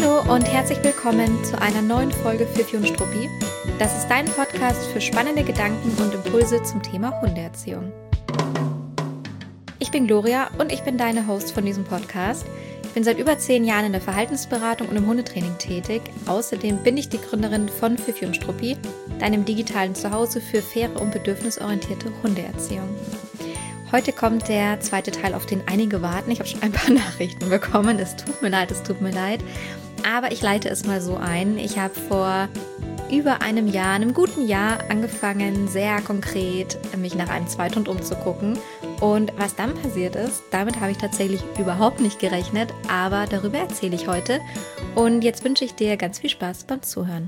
Hallo und herzlich willkommen zu einer neuen Folge Fifi und Struppi. Das ist dein Podcast für spannende Gedanken und Impulse zum Thema Hundeerziehung. Ich bin Gloria und ich bin deine Host von diesem Podcast. Ich bin seit über 10 Jahren in der Verhaltensberatung und im Hundetraining tätig. Außerdem bin ich die Gründerin von Fifi und Struppi, deinem digitalen Zuhause für faire und bedürfnisorientierte Hundeerziehung. Heute kommt der zweite Teil, auf den einige warten. Ich habe schon ein paar Nachrichten bekommen. Es tut mir leid. Aber ich leite es mal so ein. Ich habe vor über einem guten Jahr, angefangen, sehr konkret mich nach einem Zweithund umzugucken. Und was dann passiert ist, damit habe ich tatsächlich überhaupt nicht gerechnet. Aber darüber erzähle ich heute. Und jetzt wünsche ich dir ganz viel Spaß beim Zuhören.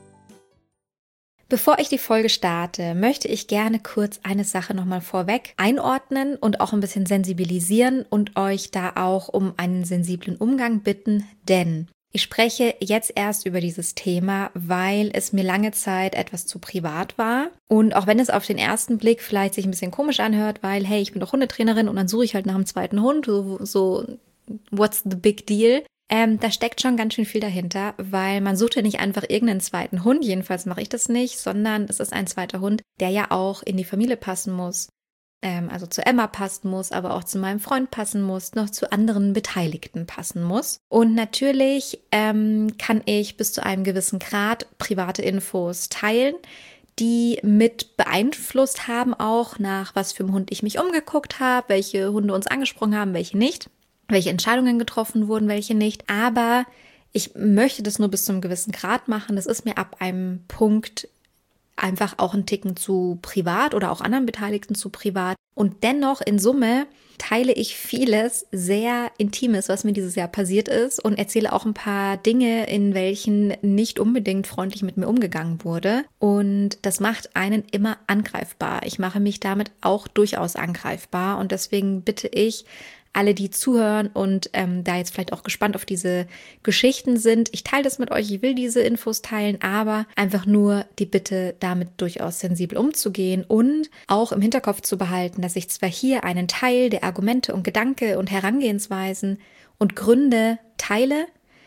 Bevor ich die Folge starte, möchte ich gerne kurz eine Sache nochmal vorweg einordnen und auch ein bisschen sensibilisieren und euch da auch um einen sensiblen Umgang bitten, denn ich spreche jetzt erst über dieses Thema, weil es mir lange Zeit etwas zu privat war. Und auch wenn es auf den ersten Blick vielleicht sich ein bisschen komisch anhört, weil, hey, ich bin doch Hundetrainerin und dann suche ich halt nach einem zweiten Hund, so what's the big deal? Da steckt schon ganz schön viel dahinter, weil man sucht ja nicht einfach irgendeinen zweiten Hund, jedenfalls mache ich das nicht, sondern es ist ein zweiter Hund, der ja auch in die Familie passen muss, also zu Emma passen muss, aber auch zu meinem Freund passen muss, noch zu anderen Beteiligten passen muss. Und natürlich kann ich bis zu einem gewissen Grad private Infos teilen, die mit beeinflusst haben auch, nach was für einem Hund ich mich umgeguckt habe, welche Hunde uns angesprochen haben, welche nicht. Welche Entscheidungen getroffen wurden, welche nicht. Aber ich möchte das nur bis zu einem gewissen Grad machen. Das ist mir ab einem Punkt einfach auch ein Ticken zu privat oder auch anderen Beteiligten zu privat. Und dennoch in Summe teile ich vieles sehr Intimes, was mir dieses Jahr passiert ist und erzähle auch ein paar Dinge, in welchen nicht unbedingt freundlich mit mir umgegangen wurde. Und das macht einen immer angreifbar. Ich mache mich damit auch durchaus angreifbar und deswegen bitte ich alle, die zuhören und da jetzt vielleicht auch gespannt auf diese Geschichten sind. Ich teile das mit euch, ich will diese Infos teilen, aber einfach nur die Bitte, damit durchaus sensibel umzugehen und auch im Hinterkopf zu behalten, dass ich zwar hier einen Teil der Argumente und Gedanken und Herangehensweisen und Gründe teile,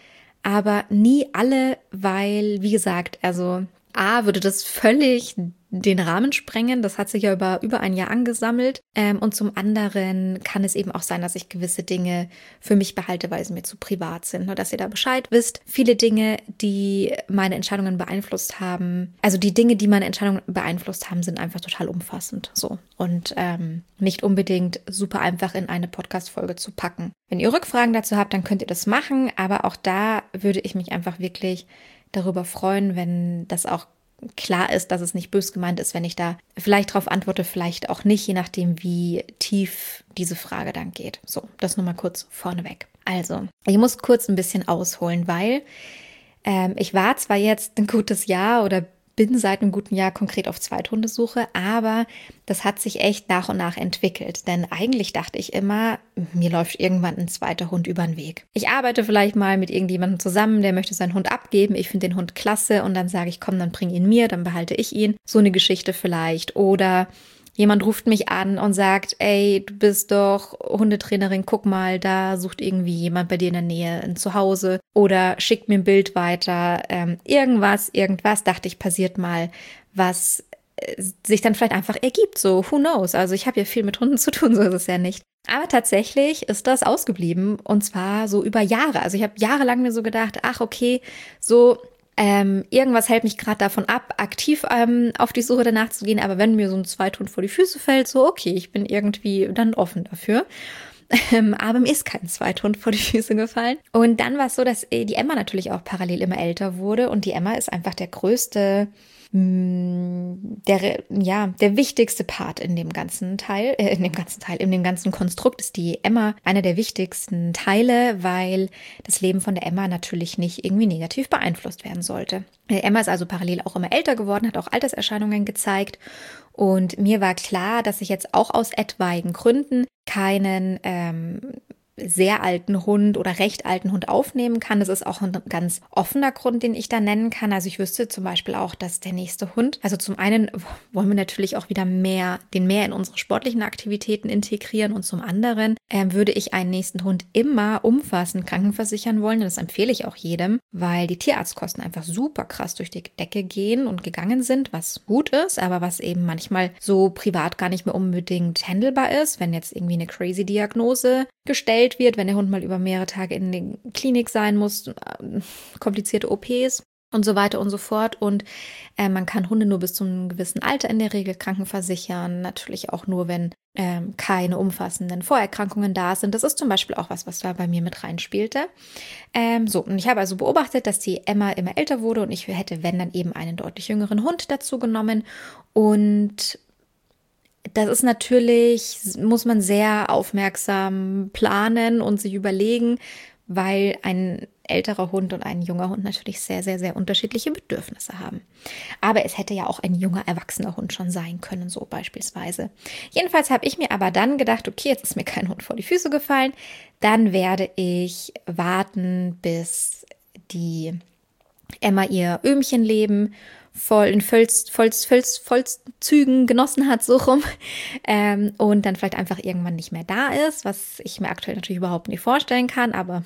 aber nie alle, weil, wie gesagt, also würde das völlig den Rahmen sprengen. Das hat sich ja über ein Jahr angesammelt. Und zum anderen kann es eben auch sein, dass ich gewisse Dinge für mich behalte, weil sie mir zu privat sind. Nur, dass ihr da Bescheid wisst. Viele Dinge, die meine Entscheidungen beeinflusst haben, sind einfach total umfassend. So. Und nicht unbedingt super einfach in eine Podcast-Folge zu packen. Wenn ihr Rückfragen dazu habt, dann könnt ihr das machen. Aber auch da würde ich mich einfach wirklich darüber freuen, wenn das auch klar ist, dass es nicht bös gemeint ist, wenn ich da vielleicht drauf antworte, vielleicht auch nicht, je nachdem, wie tief diese Frage dann geht. So, das nur mal kurz vorneweg. Also, ich muss kurz ein bisschen ausholen, weil ich war zwar jetzt ein gutes Jahr oder bin seit einem guten Jahr konkret auf Zweithundesuche, aber das hat sich echt nach und nach entwickelt. Denn eigentlich dachte ich immer, mir läuft irgendwann ein zweiter Hund über den Weg. Ich arbeite vielleicht mal mit irgendjemandem zusammen, der möchte seinen Hund abgeben. Ich finde den Hund klasse und dann sage ich, komm, dann bring ihn mir, dann behalte ich ihn. So eine Geschichte vielleicht. Oder jemand ruft mich an und sagt, ey, du bist doch Hundetrainerin, guck mal, da sucht irgendwie jemand bei dir in der Nähe ein Zuhause oder schickt mir ein Bild weiter. Irgendwas, dachte ich, passiert mal, was sich dann vielleicht einfach ergibt. So, who knows? Also ich habe ja viel mit Hunden zu tun, so ist es ja nicht. Aber tatsächlich ist das ausgeblieben und zwar so über Jahre. Also ich habe jahrelang mir so gedacht, ach okay, so irgendwas hält mich gerade davon ab, aktiv auf die Suche danach zu gehen. Aber wenn mir so ein Zweithund vor die Füße fällt, so okay, ich bin irgendwie dann offen dafür. Aber mir ist kein Zweithund vor die Füße gefallen. Und dann war es so, dass die Emma natürlich auch parallel immer älter wurde. Und die Emma ist einfach der größte, der wichtigste Part in dem ganzen Konstrukt ist die Emma einer der wichtigsten Teile, weil das Leben von der Emma natürlich nicht irgendwie negativ beeinflusst werden sollte. Emma ist also parallel auch immer älter geworden, hat auch Alterserscheinungen gezeigt und mir war klar, dass ich jetzt auch aus etwaigen Gründen keinen sehr alten Hund oder recht alten Hund aufnehmen kann. Das ist auch ein ganz offener Grund, den ich da nennen kann. Also ich wüsste zum Beispiel auch, dass der nächste Hund, also zum einen wollen wir natürlich auch wieder mehr in unsere sportlichen Aktivitäten integrieren und zum anderen würde ich einen nächsten Hund immer umfassend krankenversichern wollen. Und das empfehle ich auch jedem, weil die Tierarztkosten einfach super krass durch die Decke gehen und gegangen sind, was gut ist, aber was eben manchmal so privat gar nicht mehr unbedingt handelbar ist, wenn jetzt irgendwie eine crazy Diagnose gestellt wird, wenn der Hund mal über mehrere Tage in der Klinik sein muss, komplizierte OPs und so weiter und so fort. Und man kann Hunde nur bis zu einem gewissen Alter in der Regel krankenversichern. Natürlich auch nur, wenn keine umfassenden Vorerkrankungen da sind. Das ist zum Beispiel auch was da bei mir mit reinspielte. Und ich habe also beobachtet, dass die Emma immer älter wurde und ich hätte, wenn, dann eben einen deutlich jüngeren Hund dazu genommen. Und das ist natürlich, muss man sehr aufmerksam planen und sich überlegen, weil ein älterer Hund und ein junger Hund natürlich sehr, sehr, sehr unterschiedliche Bedürfnisse haben. Aber es hätte ja auch ein junger, erwachsener Hund schon sein können, so beispielsweise. Jedenfalls habe ich mir aber dann gedacht, okay, jetzt ist mir kein Hund vor die Füße gefallen, dann werde ich warten, bis die Emma ihr Öhmchenleben in Vollzügen genossen hat, so rum, und dann vielleicht einfach irgendwann nicht mehr da ist, was ich mir aktuell natürlich überhaupt nicht vorstellen kann, aber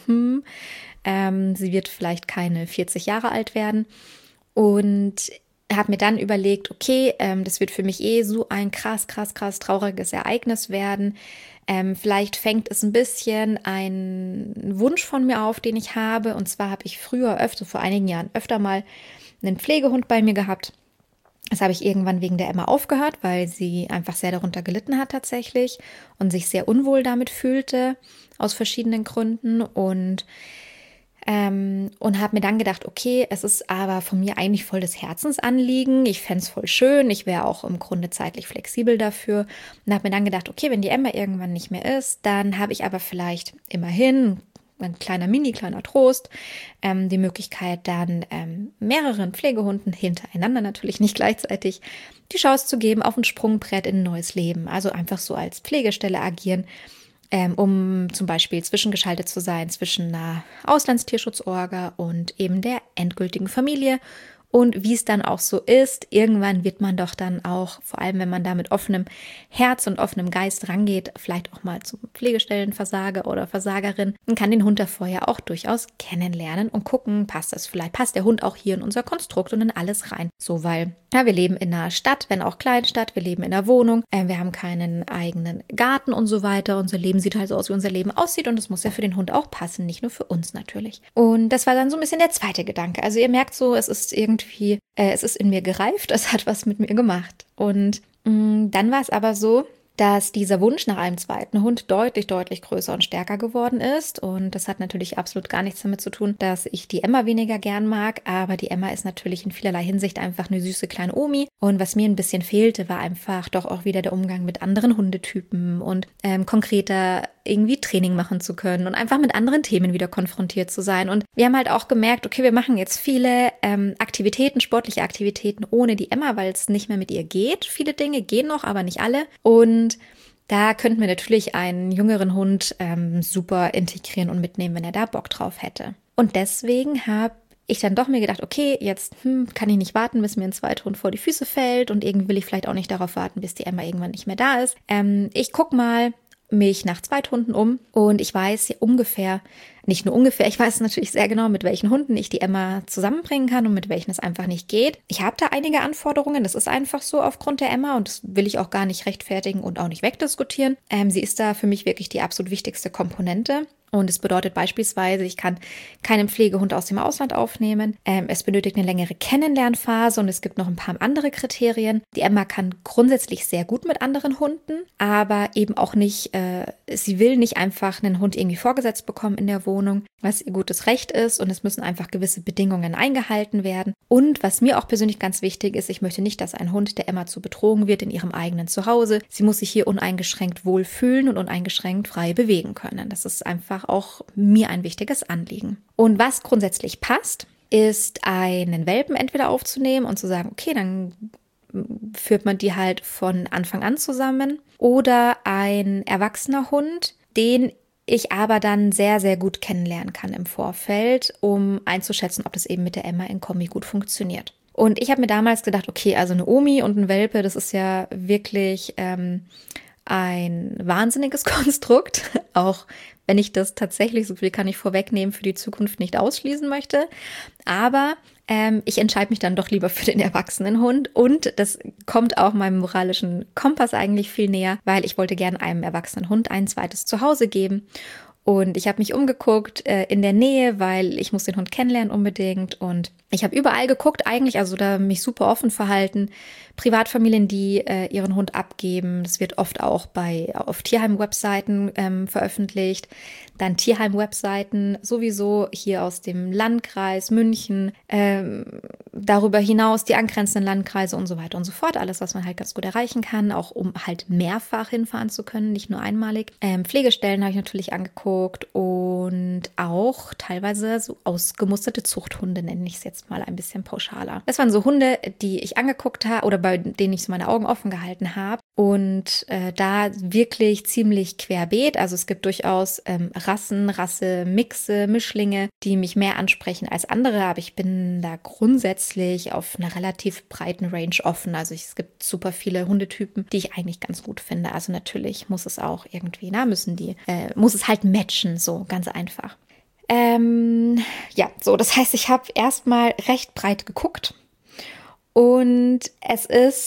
sie wird vielleicht keine 40 Jahre alt werden und habe mir dann überlegt, okay, das wird für mich so ein krass trauriges Ereignis werden. Vielleicht fängt es ein bisschen einen Wunsch von mir auf, den ich habe. Und zwar habe ich früher vor einigen Jahren öfter mal einen Pflegehund bei mir gehabt. Das habe ich irgendwann wegen der Emma aufgehört, weil sie einfach sehr darunter gelitten hat tatsächlich und sich sehr unwohl damit fühlte, aus verschiedenen Gründen. Und habe mir dann gedacht, okay, es ist aber von mir eigentlich voll das Herzensanliegen. Ich fände es voll schön. Ich wäre auch im Grunde zeitlich flexibel dafür. Und habe mir dann gedacht, okay, wenn die Emma irgendwann nicht mehr ist, dann habe ich aber vielleicht immerhin ein kleiner Trost, die Möglichkeit dann mehreren Pflegehunden hintereinander, natürlich nicht gleichzeitig, die Chance zu geben auf ein Sprungbrett in ein neues Leben. Also einfach so als Pflegestelle agieren, um zum Beispiel zwischengeschaltet zu sein zwischen einer Auslandstierschutzorga und eben der endgültigen Familie. Und wie es dann auch so ist, irgendwann wird man doch dann auch, vor allem wenn man da mit offenem Herz und offenem Geist rangeht, vielleicht auch mal zum Pflegestellenversager oder Versagerin und kann den Hund davor ja auch durchaus kennenlernen und gucken, passt der Hund auch hier in unser Konstrukt und in alles rein. So, weil wir leben in einer Stadt, wenn auch Kleinstadt, wir leben in einer Wohnung, wir haben keinen eigenen Garten und so weiter. Unser Leben sieht halt so aus, wie unser Leben aussieht und es muss ja für den Hund auch passen, nicht nur für uns natürlich. Und das war dann so ein bisschen der zweite Gedanke. Also ihr merkt so, es ist in mir gereift, es hat was mit mir gemacht. Und dann war es aber so, dass dieser Wunsch nach einem zweiten Hund deutlich größer und stärker geworden ist. Und das hat natürlich absolut gar nichts damit zu tun, dass ich die Emma weniger gern mag. Aber die Emma ist natürlich in vielerlei Hinsicht einfach eine süße kleine Omi. Und was mir ein bisschen fehlte, war einfach doch auch wieder der Umgang mit anderen Hundetypen und konkreter irgendwie Training machen zu können und einfach mit anderen Themen wieder konfrontiert zu sein. Und wir haben halt auch gemerkt, okay, wir machen jetzt viele sportliche Aktivitäten ohne die Emma, weil es nicht mehr mit ihr geht. Viele Dinge gehen noch, aber nicht alle. Und da könnten wir natürlich einen jüngeren Hund super integrieren und mitnehmen, wenn er da Bock drauf hätte. Und deswegen habe ich dann doch mir gedacht, okay, jetzt kann ich nicht warten, bis mir ein zweiter Hund vor die Füße fällt und irgendwie will ich vielleicht auch nicht darauf warten, bis die Emma irgendwann nicht mehr da ist. Ich gucke mal mich nach Zweithunden um und ich weiß ungefähr, nicht nur ungefähr, ich weiß natürlich sehr genau, mit welchen Hunden ich die Emma zusammenbringen kann und mit welchen es einfach nicht geht. Ich habe da einige Anforderungen, das ist einfach so aufgrund der Emma und das will ich auch gar nicht rechtfertigen und auch nicht wegdiskutieren. Sie ist da für mich wirklich die absolut wichtigste Komponente. Und es bedeutet beispielsweise, ich kann keinen Pflegehund aus dem Ausland aufnehmen. Es benötigt eine längere Kennenlernphase und es gibt noch ein paar andere Kriterien. Die Emma kann grundsätzlich sehr gut mit anderen Hunden, aber eben auch nicht, sie will nicht einfach einen Hund irgendwie vorgesetzt bekommen in der Wohnung, was ihr gutes Recht ist und es müssen einfach gewisse Bedingungen eingehalten werden. Und was mir auch persönlich ganz wichtig ist, ich möchte nicht, dass ein Hund der Emma zur Bedrohung wird in ihrem eigenen Zuhause. Sie muss sich hier uneingeschränkt wohlfühlen und uneingeschränkt frei bewegen können. Das ist einfach auch mir ein wichtiges Anliegen. Und was grundsätzlich passt, ist einen Welpen entweder aufzunehmen und zu sagen, okay, dann führt man die halt von Anfang an zusammen oder ein erwachsener Hund, den ich aber dann sehr, sehr gut kennenlernen kann im Vorfeld, um einzuschätzen, ob das eben mit der Emma in Kombi gut funktioniert. Und ich habe mir damals gedacht, okay, also eine Omi und ein Welpe, das ist ja wirklich ein wahnsinniges Konstrukt, auch wenn ich das tatsächlich, so viel kann ich vorwegnehmen, für die Zukunft nicht ausschließen möchte. Aber ich entscheide mich dann doch lieber für den Erwachsenenhund und das kommt auch meinem moralischen Kompass eigentlich viel näher, weil ich wollte gerne einem erwachsenen Hund ein zweites Zuhause geben. Und ich habe mich umgeguckt in der Nähe, weil ich muss den Hund kennenlernen unbedingt. Und ich habe überall geguckt eigentlich, also da mich super offen verhalten. Privatfamilien, die ihren Hund abgeben. Das wird oft auch auf Tierheim-Webseiten veröffentlicht. Dann Tierheim-Webseiten sowieso hier aus dem Landkreis München. Darüber hinaus die angrenzenden Landkreise und so weiter und so fort. Alles, was man halt ganz gut erreichen kann, auch um halt mehrfach hinfahren zu können, nicht nur einmalig. Pflegestellen habe ich natürlich angeguckt und auch teilweise so ausgemusterte Zuchthunde, nenne ich es jetzt mal ein bisschen pauschaler. Das waren so Hunde, die ich angeguckt habe oder bei denen ich so meine Augen offen gehalten habe. Und da wirklich ziemlich querbeet. Also es gibt durchaus Rasse-Mixe, Mischlinge, die mich mehr ansprechen als andere. Aber ich bin da grundsätzlich auf einer relativ breiten Range offen. Also es gibt super viele Hundetypen, die ich eigentlich ganz gut finde. Also natürlich muss es auch irgendwie, muss es halt matchen, so ganz einfach. Das heißt, ich habe erstmal recht breit geguckt. Und es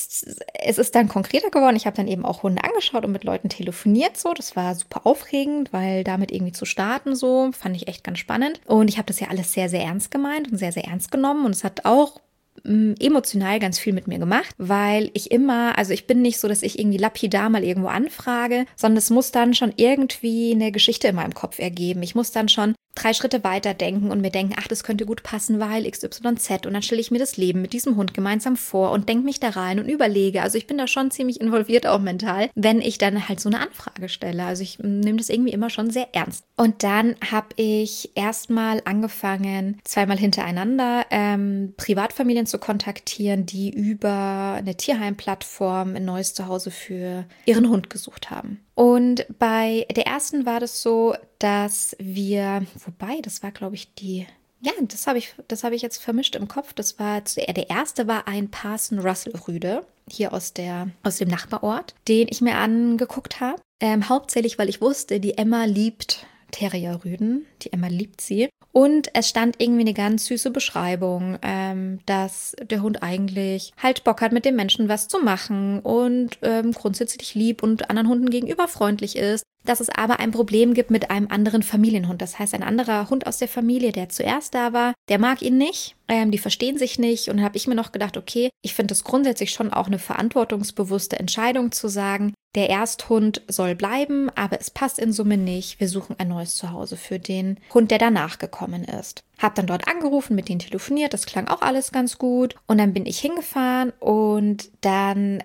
ist dann konkreter geworden. Ich habe dann eben auch Hunde angeschaut und mit Leuten telefoniert. So, das war super aufregend, weil damit irgendwie zu starten so fand ich echt ganz spannend. Und ich habe das ja alles sehr, sehr ernst gemeint und sehr, sehr ernst genommen. Und es hat auch emotional ganz viel mit mir gemacht, weil ich bin nicht so, dass ich irgendwie lapidar mal irgendwo anfrage, sondern es muss dann schon irgendwie eine Geschichte in meinem Kopf ergeben. Ich muss dann schon 3 Schritte weiter denken und mir denken, ach, das könnte gut passen, weil XYZ. Und dann stelle ich mir das Leben mit diesem Hund gemeinsam vor und denke mich da rein und überlege. Also ich bin da schon ziemlich involviert auch mental, wenn ich dann halt so eine Anfrage stelle. Also ich nehme das irgendwie immer schon sehr ernst. Und dann habe ich erstmal angefangen, 2-mal hintereinander Privatfamilien zu kontaktieren, die über eine Tierheim-Plattform ein neues Zuhause für ihren Hund gesucht haben. Und bei der ersten war das so, dass das war glaube ich das habe ich jetzt vermischt im Kopf. Der erste war ein Parson Russell Rüde, hier aus dem Nachbarort, den ich mir angeguckt habe. Hauptsächlich, weil ich wusste, die Emma liebt Terrierrüden. Die Emma liebt sie. Und es stand irgendwie eine ganz süße Beschreibung, dass der Hund eigentlich halt Bock hat, mit dem Menschen was zu machen und grundsätzlich lieb und anderen Hunden gegenüber freundlich ist. Dass es aber ein Problem gibt mit einem anderen Familienhund. Das heißt, ein anderer Hund aus der Familie, der zuerst da war, der mag ihn nicht. Die verstehen sich nicht. Und dann habe ich mir noch gedacht, okay, ich finde es grundsätzlich schon auch eine verantwortungsbewusste Entscheidung zu sagen, der Ersthund soll bleiben, aber es passt in Summe nicht. Wir suchen ein neues Zuhause für den Hund, der danach gekommen ist. Hab dann dort angerufen, mit denen telefoniert. Das klang auch alles ganz gut. Und dann bin ich hingefahren und dann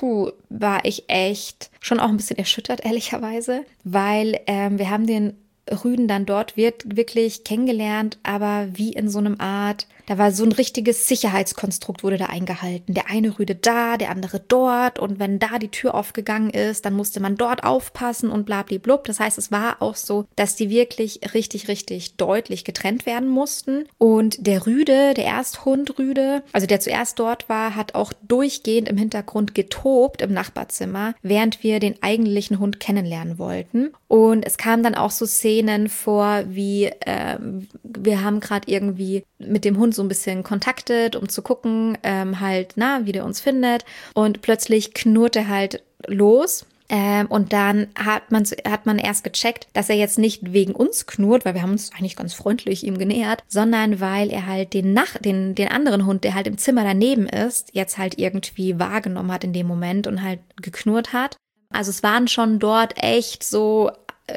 war ich echt schon auch ein bisschen erschüttert, ehrlicherweise, weil wir haben den Rüden dann dort wirklich kennengelernt, aber wie in so einem Art, da war so ein richtiges Sicherheitskonstrukt wurde da eingehalten. Der eine Rüde da, der andere dort und wenn da die Tür aufgegangen ist, dann musste man dort aufpassen und blablablub. Das heißt, es war auch so, dass die wirklich richtig, richtig deutlich getrennt werden mussten und der Ersthund Rüde, also der zuerst dort war, hat auch durchgehend im Hintergrund getobt im Nachbarzimmer, während wir den eigentlichen Hund kennenlernen wollten. Und es kamen dann auch so Szenen vor, wie wir haben gerade irgendwie mit dem Hund so ein bisschen kontaktet, um zu gucken, wie der uns findet. Und plötzlich knurrt er halt los. Und dann hat man erst gecheckt, dass er jetzt nicht wegen uns knurrt, weil wir haben uns eigentlich ganz freundlich ihm genähert, sondern weil er halt den anderen Hund, der halt im Zimmer daneben ist, jetzt halt irgendwie wahrgenommen hat in dem Moment und halt geknurrt hat. Also es waren schon dort echt so,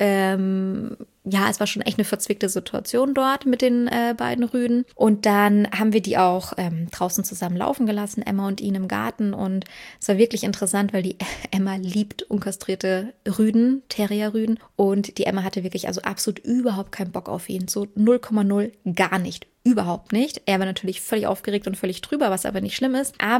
es war schon echt eine verzwickte Situation dort mit den beiden Rüden. Und dann haben wir die auch draußen zusammen laufen gelassen, Emma und ihn im Garten. Und es war wirklich interessant, weil die Emma liebt unkastrierte Rüden, Terrierrüden. Und die Emma hatte wirklich also absolut überhaupt keinen Bock auf ihn. So 0,0, gar nicht. Überhaupt nicht. Er war natürlich völlig aufgeregt und völlig drüber, was aber nicht schlimm ist. Aber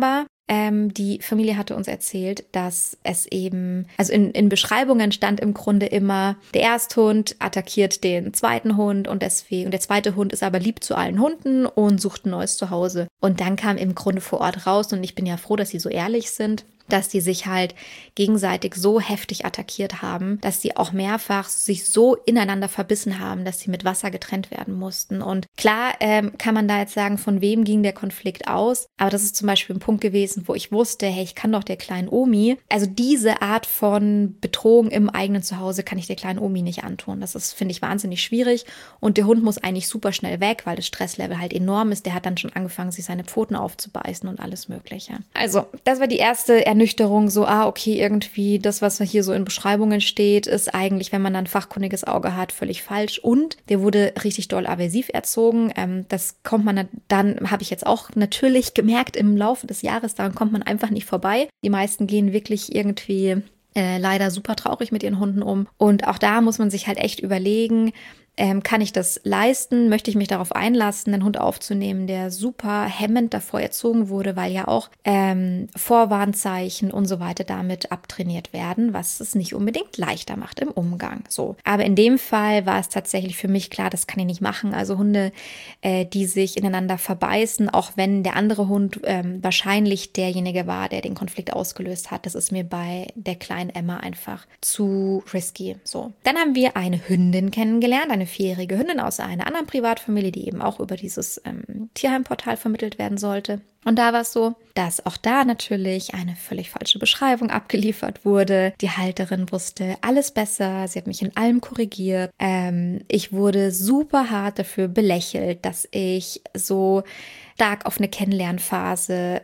Die Familie hatte uns erzählt, dass es eben, also in Beschreibungen stand im Grunde immer, der Ersthund attackiert den zweiten Hund und der zweite Hund ist aber lieb zu allen Hunden und sucht ein neues Zuhause. Und dann kam im Grunde vor Ort raus, und ich bin ja froh, dass sie so ehrlich sind, dass die sich halt gegenseitig so heftig attackiert haben, dass sie auch mehrfach sich so ineinander verbissen haben, dass sie mit Wasser getrennt werden mussten. Und klar kann man da jetzt sagen, von wem ging der Konflikt aus, aber das ist zum Beispiel ein Punkt gewesen, wo ich wusste, hey, ich kann doch der kleinen Omi, also diese Art von Bedrohung im eigenen Zuhause kann ich der kleinen Omi nicht antun. Das ist, finde ich, wahnsinnig schwierig, und der Hund muss eigentlich super schnell weg, weil das Stresslevel halt enorm ist. Der hat dann schon angefangen, sich seine Pfoten aufzubeißen und alles Mögliche. Also, das war die erste Ernüchterung, so, okay, irgendwie das, was hier so in Beschreibungen steht, ist eigentlich, wenn man dann ein fachkundiges Auge hat, völlig falsch. Und der wurde richtig doll aversiv erzogen. Das kommt man dann, habe ich jetzt auch natürlich gemerkt im Laufe des Jahres, daran kommt man einfach nicht vorbei. Die meisten gehen wirklich irgendwie leider super traurig mit ihren Hunden um. Und auch da muss man sich halt echt überlegen, kann ich das leisten? Möchte ich mich darauf einlassen, einen Hund aufzunehmen, der super hemmend davor erzogen wurde, weil ja auch Vorwarnzeichen und so weiter damit abtrainiert werden, was es nicht unbedingt leichter macht im Umgang. So. Aber in dem Fall war es tatsächlich für mich klar, das kann ich nicht machen. Also Hunde, die sich ineinander verbeißen, auch wenn der andere Hund wahrscheinlich derjenige war, der den Konflikt ausgelöst hat, das ist mir bei der kleinen Emma einfach zu risky. So. Dann haben wir eine Hündin kennengelernt, eine 4-jährige Hündin aus einer anderen Privatfamilie, die eben auch über dieses Tierheimportal vermittelt werden sollte. Und da war es so, dass auch da natürlich eine völlig falsche Beschreibung abgeliefert wurde. Die Halterin wusste alles besser, sie hat mich in allem korrigiert. Ich wurde super hart dafür belächelt, dass ich so stark auf eine Kennenlernphase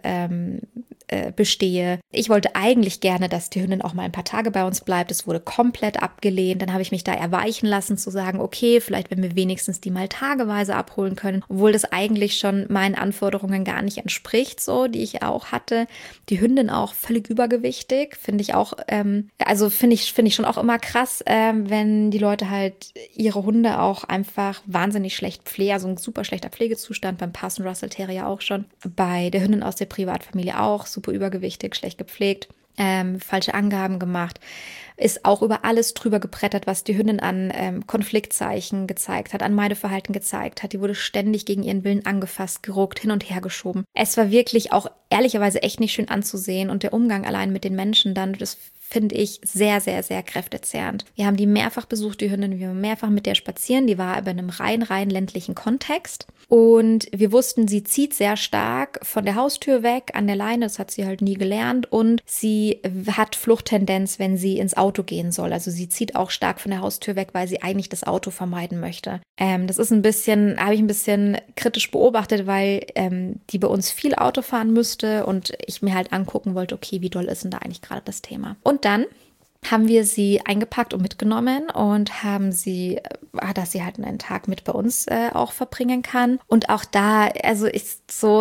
bestehe. Ich wollte eigentlich gerne, dass die Hündin auch mal ein paar Tage bei uns bleibt. Es wurde komplett abgelehnt. Dann habe ich mich da erweichen lassen, zu sagen, okay, vielleicht wenn wir wenigstens die mal tageweise abholen können, obwohl das eigentlich schon meinen Anforderungen gar nicht entspricht, so, die ich auch hatte. Die Hündin auch völlig übergewichtig, finde ich auch, finde ich schon auch immer krass, wenn die Leute halt ihre Hunde auch einfach wahnsinnig schlecht pflegen, also ein super schlechter Pflegezustand, beim Parson Russell Terrier auch schon, bei der Hündin aus der Privatfamilie auch, super übergewichtig, schlecht gepflegt, falsche Angaben gemacht, ist auch über alles drüber gebrettert, was die Hündin an Konfliktzeichen gezeigt hat, an Meideverhalten gezeigt hat. Die wurde ständig gegen ihren Willen angefasst, geruckt, hin und her geschoben. Es war wirklich auch ehrlicherweise echt nicht schön anzusehen, und der Umgang allein mit den Menschen dann, das finde ich sehr, sehr, sehr kräftezehrend. Wir haben die mehrfach besucht, die Hündin, wir haben mehrfach mit der spazieren, die war aber in einem rein ländlichen Kontext. Und wir wussten, sie zieht sehr stark von der Haustür weg an der Leine, das hat sie halt nie gelernt, und sie hat Fluchttendenz, wenn sie ins Auto gehen soll. Also sie zieht auch stark von der Haustür weg, weil sie eigentlich das Auto vermeiden möchte. Das ist habe ich ein bisschen kritisch beobachtet, weil die bei uns viel Auto fahren müsste und ich mir halt angucken wollte, okay, wie doll ist denn da eigentlich gerade das Thema? Und dann haben wir sie eingepackt und mitgenommen und haben sie, dass sie halt einen Tag mit bei uns auch verbringen kann. Und auch da, also ich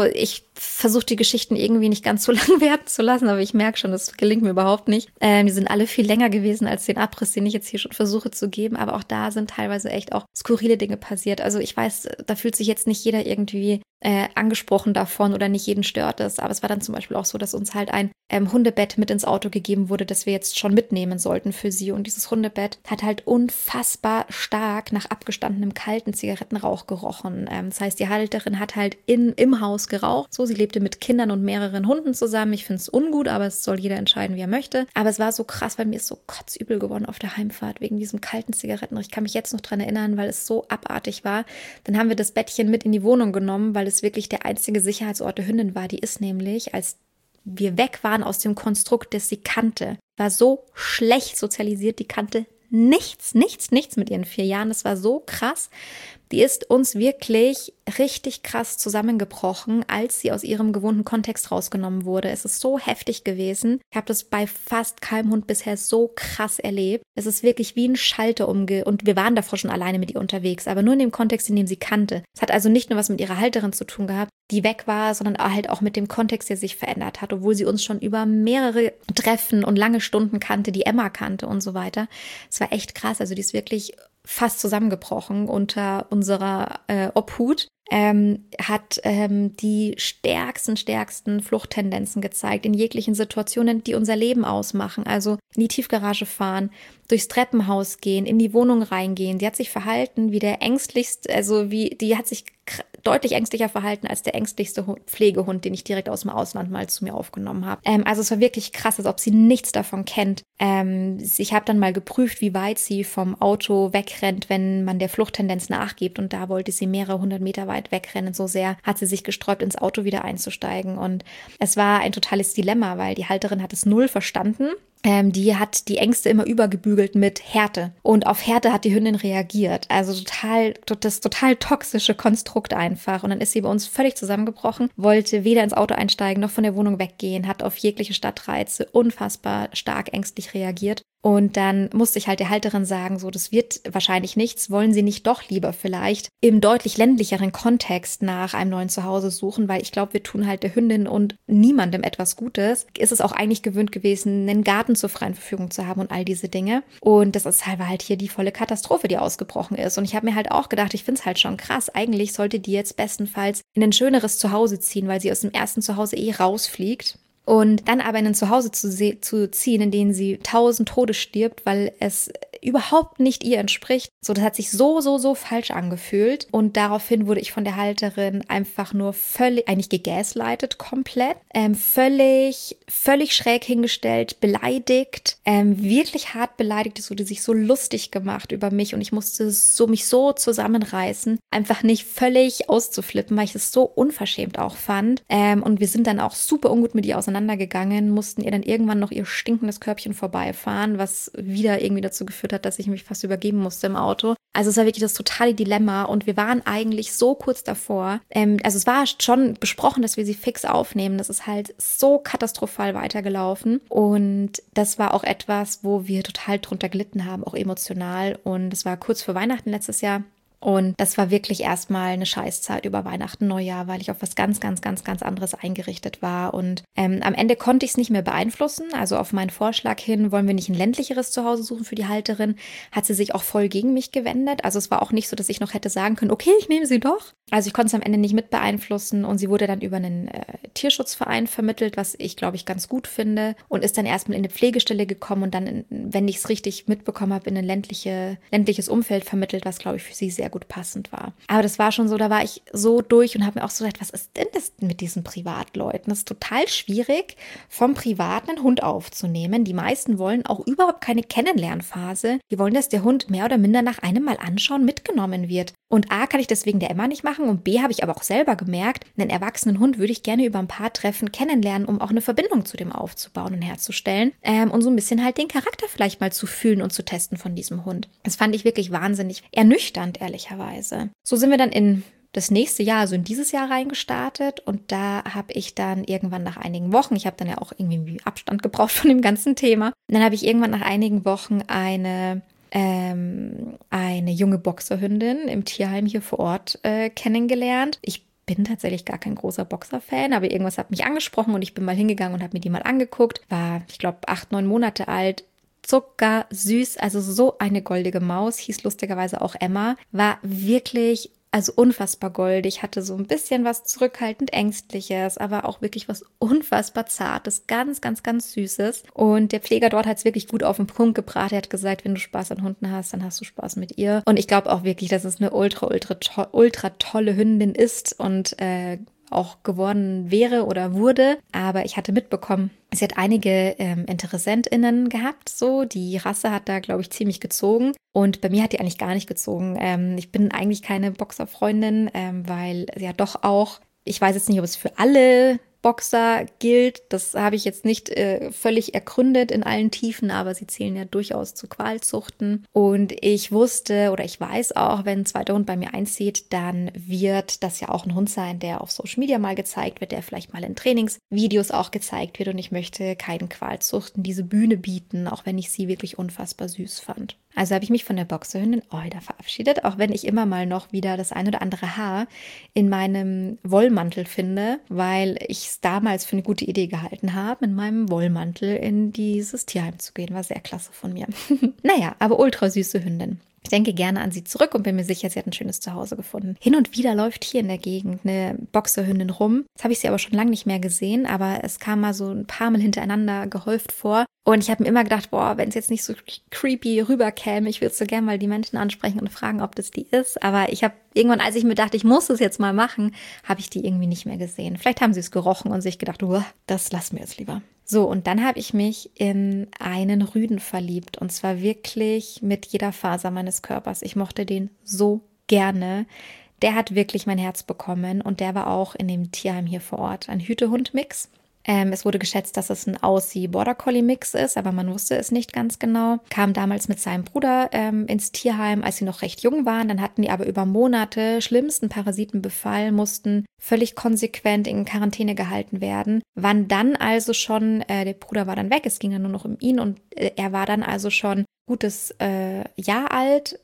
versuche die Geschichten irgendwie nicht ganz so lang werden zu lassen, aber ich merke schon, das gelingt mir überhaupt nicht. Die sind alle viel länger gewesen als den Abriss, den ich jetzt hier schon versuche zu geben, aber auch da sind teilweise echt auch skurrile Dinge passiert. Also ich weiß, da fühlt sich jetzt nicht jeder irgendwie angesprochen davon oder nicht jeden stört es, aber es war dann zum Beispiel auch so, dass uns halt ein Hundebett mit ins Auto gegeben wurde, das wir jetzt schon mitnehmen sollten für sie, und dieses Hundebett hat halt unfassbar stark nach abgestandenem kalten Zigarettenrauch gerochen. Das heißt, die Halterin hat halt im Haus geraucht, so, sie lebte mit Kindern und mehreren Hunden zusammen. Ich finde es ungut, aber es soll jeder entscheiden, wie er möchte. Aber es war so krass, weil mir ist so kotzübel geworden auf der Heimfahrt wegen diesem kalten Zigarettenrauch. Ich kann mich jetzt noch dran erinnern, weil es so abartig war. Dann haben wir das Bettchen mit in die Wohnung genommen, weil es wirklich der einzige Sicherheitsort der Hündin war. Die ist nämlich, als wir weg waren aus dem Konstrukt, das sie kannte, war so schlecht sozialisiert, die kannte nichts mit ihren 4 Jahren. Das war so krass. Die ist uns wirklich richtig krass zusammengebrochen, als sie aus ihrem gewohnten Kontext rausgenommen wurde. Es ist so heftig gewesen. Ich habe das bei fast keinem Hund bisher so krass erlebt. Es ist wirklich wie ein Schalter und wir waren davor schon alleine mit ihr unterwegs, aber nur in dem Kontext, in dem sie kannte. Es hat also nicht nur was mit ihrer Halterin zu tun gehabt, die weg war, sondern halt auch mit dem Kontext, der sich verändert hat, obwohl sie uns schon über mehrere Treffen und lange Stunden kannte, die Emma kannte und so weiter. Es war echt krass. Also die ist wirklich fast zusammengebrochen unter unserer Obhut. Hat die stärksten Fluchttendenzen gezeigt in jeglichen Situationen, die unser Leben ausmachen. Also in die Tiefgarage fahren, durchs Treppenhaus gehen, in die Wohnung reingehen. Die hat sich verhalten wie der ängstlichste, die hat sich deutlich ängstlicher verhalten als der ängstlichste Pflegehund, den ich direkt aus dem Ausland mal zu mir aufgenommen habe. Also es war wirklich krass, als ob sie nichts davon kennt. Ich habe dann mal geprüft, wie weit sie vom Auto wegrennt, wenn man der Fluchttendenz nachgibt. Und da wollte sie mehrere hundert Meter weit wegrennen. So sehr hat sie sich gesträubt, ins Auto wieder einzusteigen. Und es war ein totales Dilemma, weil die Halterin hat es null verstanden. Die hat die Ängste immer übergebügelt mit Härte. Und auf Härte hat die Hündin reagiert. Also das total toxische Konstrukt einfach. Und dann ist sie bei uns völlig zusammengebrochen, wollte weder ins Auto einsteigen noch von der Wohnung weggehen, hat auf jegliche Stadtreize unfassbar stark ängstlich reagiert. Und dann musste ich halt der Halterin sagen, so, das wird wahrscheinlich nichts, wollen Sie nicht doch lieber vielleicht im deutlich ländlicheren Kontext nach einem neuen Zuhause suchen, weil ich glaube, wir tun halt der Hündin und niemandem etwas Gutes. Ist es auch eigentlich gewöhnt gewesen, einen Garten zur freien Verfügung zu haben und all diese Dinge. Und das ist halt hier die volle Katastrophe, die ausgebrochen ist. Und ich habe mir halt auch gedacht, ich finde es halt schon krass, eigentlich sollte die jetzt bestenfalls in ein schöneres Zuhause ziehen, weil sie aus dem ersten Zuhause rausfliegt. Und dann aber in ein Zuhause zu ziehen, in dem sie 1000 Tode stirbt, weil es überhaupt nicht ihr entspricht. So, das hat sich so falsch angefühlt. Und daraufhin wurde ich von der Halterin einfach nur eigentlich gegaslightet, komplett. Völlig schräg hingestellt, beleidigt, wirklich hart beleidigt. Es wurde sich so lustig gemacht über mich und ich musste mich so zusammenreißen, einfach nicht völlig auszuflippen, weil ich es so unverschämt auch fand. Und wir sind dann auch super ungut mit ihr auseinandergegangen, mussten ihr dann irgendwann noch ihr stinkendes Körbchen vorbeifahren, was wieder irgendwie dazu geführt hat, dass ich mich fast übergeben musste im Auto. Also es war wirklich das totale Dilemma und wir waren eigentlich so kurz davor. Also es war schon besprochen, dass wir sie fix aufnehmen. Das ist halt so katastrophal weitergelaufen und das war auch etwas, wo wir total drunter gelitten haben, auch emotional. Und es war kurz vor Weihnachten letztes Jahr. Und das war wirklich erstmal eine Scheißzeit über Weihnachten, Neujahr, weil ich auf was ganz anderes eingerichtet war. Und am Ende konnte ich es nicht mehr beeinflussen. Also auf meinen Vorschlag hin, wollen wir nicht ein ländlicheres Zuhause suchen für die Halterin, hat sie sich auch voll gegen mich gewendet. Also es war auch nicht so, dass ich noch hätte sagen können, okay, ich nehme sie doch. Also ich konnte es am Ende nicht mit beeinflussen und sie wurde dann über einen Tierschutzverein vermittelt, was ich, glaube ich, ganz gut finde und ist dann erstmal in eine Pflegestelle gekommen und dann, wenn ich es richtig mitbekommen habe, in ein ländliches Umfeld vermittelt, was, glaube ich, für sie sehr gut passend war. Aber das war schon so, da war ich so durch und habe mir auch so gedacht, was ist denn das mit diesen Privatleuten? Das ist total schwierig, vom Privaten einen Hund aufzunehmen. Die meisten wollen auch überhaupt keine Kennenlernphase. Die wollen, dass der Hund mehr oder minder nach einem Mal anschauen mitgenommen wird. Und A, kann ich das wegen der Emma nicht machen und B, habe ich aber auch selber gemerkt, einen erwachsenen Hund würde ich gerne über ein paar Treffen kennenlernen, um auch eine Verbindung zu dem aufzubauen und herzustellen und so ein bisschen halt den Charakter vielleicht mal zu fühlen und zu testen von diesem Hund. Das fand ich wirklich wahnsinnig ernüchternd, ehrlicherweise. So sind wir dann in das nächste Jahr, also in dieses Jahr reingestartet und da habe ich dann irgendwann nach einigen Wochen, ich habe dann ja auch irgendwie Abstand gebraucht von dem ganzen Thema, und dann habe ich irgendwann nach einigen Wochen eine junge Boxerhündin im Tierheim hier vor Ort kennengelernt. Ich bin tatsächlich gar kein großer Boxer-Fan, aber irgendwas hat mich angesprochen und ich bin mal hingegangen und habe mir die mal angeguckt. War, ich glaube, 8, 9 Monate alt. Zuckersüß, also so eine goldige Maus, hieß lustigerweise auch Emma, war wirklich, also unfassbar goldig, hatte so ein bisschen was zurückhaltend Ängstliches, aber auch wirklich was unfassbar Zartes, ganz Süßes. Und der Pfleger dort hat es wirklich gut auf den Punkt gebracht. Er hat gesagt, wenn du Spaß an Hunden hast, dann hast du Spaß mit ihr. Und ich glaube auch wirklich, dass es eine ultra tolle Hündin ist und auch geworden wäre oder wurde. Aber ich hatte mitbekommen, sie hat einige InteressentInnen gehabt, so. Die Rasse hat da, glaube ich, ziemlich gezogen. Und bei mir hat die eigentlich gar nicht gezogen. Ich bin eigentlich keine Boxerfreundin, weil ja doch auch, ich weiß jetzt nicht, ob es für alle Boxer gilt. Das habe ich jetzt nicht völlig ergründet in allen Tiefen, aber sie zählen ja durchaus zu Qualzuchten. Und ich wusste oder ich weiß auch, wenn ein zweiter Hund bei mir einzieht, dann wird das ja auch ein Hund sein, der auf Social Media mal gezeigt wird, der vielleicht mal in Trainingsvideos auch gezeigt wird. Und ich möchte keinen Qualzuchten diese Bühne bieten, auch wenn ich sie wirklich unfassbar süß fand. Also habe ich mich von der Boxerhündin Oida verabschiedet, auch wenn ich immer mal noch wieder das ein oder andere Haar in meinem Wollmantel finde, weil ich es damals für eine gute Idee gehalten habe, in meinem Wollmantel in dieses Tierheim zu gehen. War sehr klasse von mir. Naja, aber ultra süße Hündin. Ich denke gerne an sie zurück und bin mir sicher, sie hat ein schönes Zuhause gefunden. Hin und wieder läuft hier in der Gegend eine Boxerhündin rum. Jetzt habe ich sie aber schon lange nicht mehr gesehen, aber es kam mal so ein paar Mal hintereinander gehäuft vor. Und ich habe mir immer gedacht, boah, wenn es jetzt nicht so creepy rüberkäme, ich würde so gerne mal die Menschen ansprechen und fragen, ob das die ist. Aber ich habe irgendwann, als ich mir dachte, ich muss es jetzt mal machen, habe ich die irgendwie nicht mehr gesehen. Vielleicht haben sie es gerochen und sich gedacht, das lassen wir jetzt lieber. So, und dann habe ich mich in einen Rüden verliebt und zwar wirklich mit jeder Faser meines Körpers. Ich mochte den so gerne. Der hat wirklich mein Herz bekommen und der war auch in dem Tierheim hier vor Ort. Ein Hüte-Hund-Mix. Es wurde geschätzt, dass es ein Aussie-Border-Collie-Mix ist, aber man wusste es nicht ganz genau. Kam damals mit seinem Bruder ins Tierheim, als sie noch recht jung waren. Dann hatten die aber über Monate schlimmsten Parasitenbefall, mussten völlig konsequent in Quarantäne gehalten werden. Wann dann also schon, der Bruder war dann weg, es ging dann nur noch um ihn und er war dann also schon gutes Jahr alt,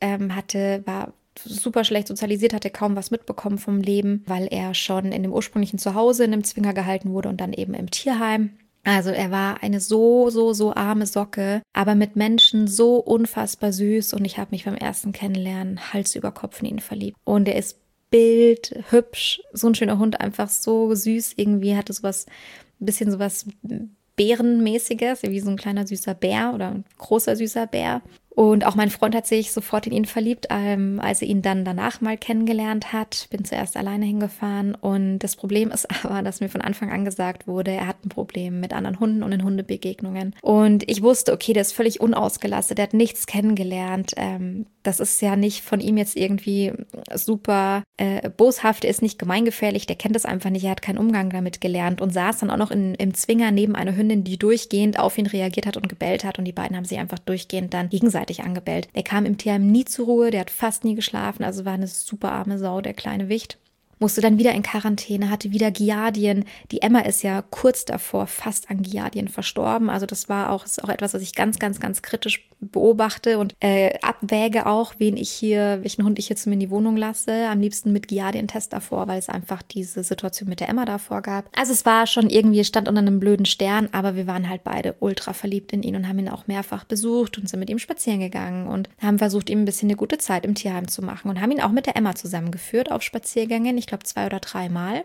war super schlecht sozialisiert, hatte kaum was mitbekommen vom Leben, weil er schon in dem ursprünglichen Zuhause in einem Zwinger gehalten wurde und dann eben im Tierheim. Also er war eine so arme Socke, aber mit Menschen so unfassbar süß und ich habe mich beim ersten Kennenlernen Hals über Kopf in ihn verliebt. Und er ist bildhübsch, so ein schöner Hund, einfach so süß irgendwie, hatte sowas, ein bisschen sowas Bärenmäßiges, wie so ein kleiner süßer Bär oder ein großer süßer Bär. Und auch mein Freund hat sich sofort in ihn verliebt, als er ihn dann danach mal kennengelernt hat. Bin zuerst alleine hingefahren und das Problem ist aber, dass mir von Anfang an gesagt wurde, er hat ein Problem mit anderen Hunden und in Hundebegegnungen. Und ich wusste, okay, der ist völlig unausgelastet, der hat nichts kennengelernt. Das ist ja nicht von ihm jetzt irgendwie super boshaft, er ist nicht gemeingefährlich, der kennt das einfach nicht, er hat keinen Umgang damit gelernt und saß dann auch noch im Zwinger neben einer Hündin, die durchgehend auf ihn reagiert hat und gebellt hat und die beiden haben sich einfach durchgehend dann gegenseitig angebellt. Der kam im Tierheim nie zur Ruhe, der hat fast nie geschlafen, also war eine super arme Sau, der kleine Wicht. Musste dann wieder in Quarantäne, hatte wieder Giardien. Die Emma ist ja kurz davor fast an Giardien verstorben. Also das ist auch etwas, was ich ganz kritisch beobachte und abwäge auch, welchen Hund ich jetzt zu mir in die Wohnung lasse. Am liebsten mit Giardien-Test davor, weil es einfach diese Situation mit der Emma davor gab. Also es war schon irgendwie, stand unter einem blöden Stern, aber wir waren halt beide ultra verliebt in ihn und haben ihn auch mehrfach besucht und sind mit ihm spazieren gegangen und haben versucht, ihm ein bisschen eine gute Zeit im Tierheim zu machen und haben ihn auch mit der Emma zusammengeführt auf Spaziergängen. Ich glaube 2 oder 3 Mal.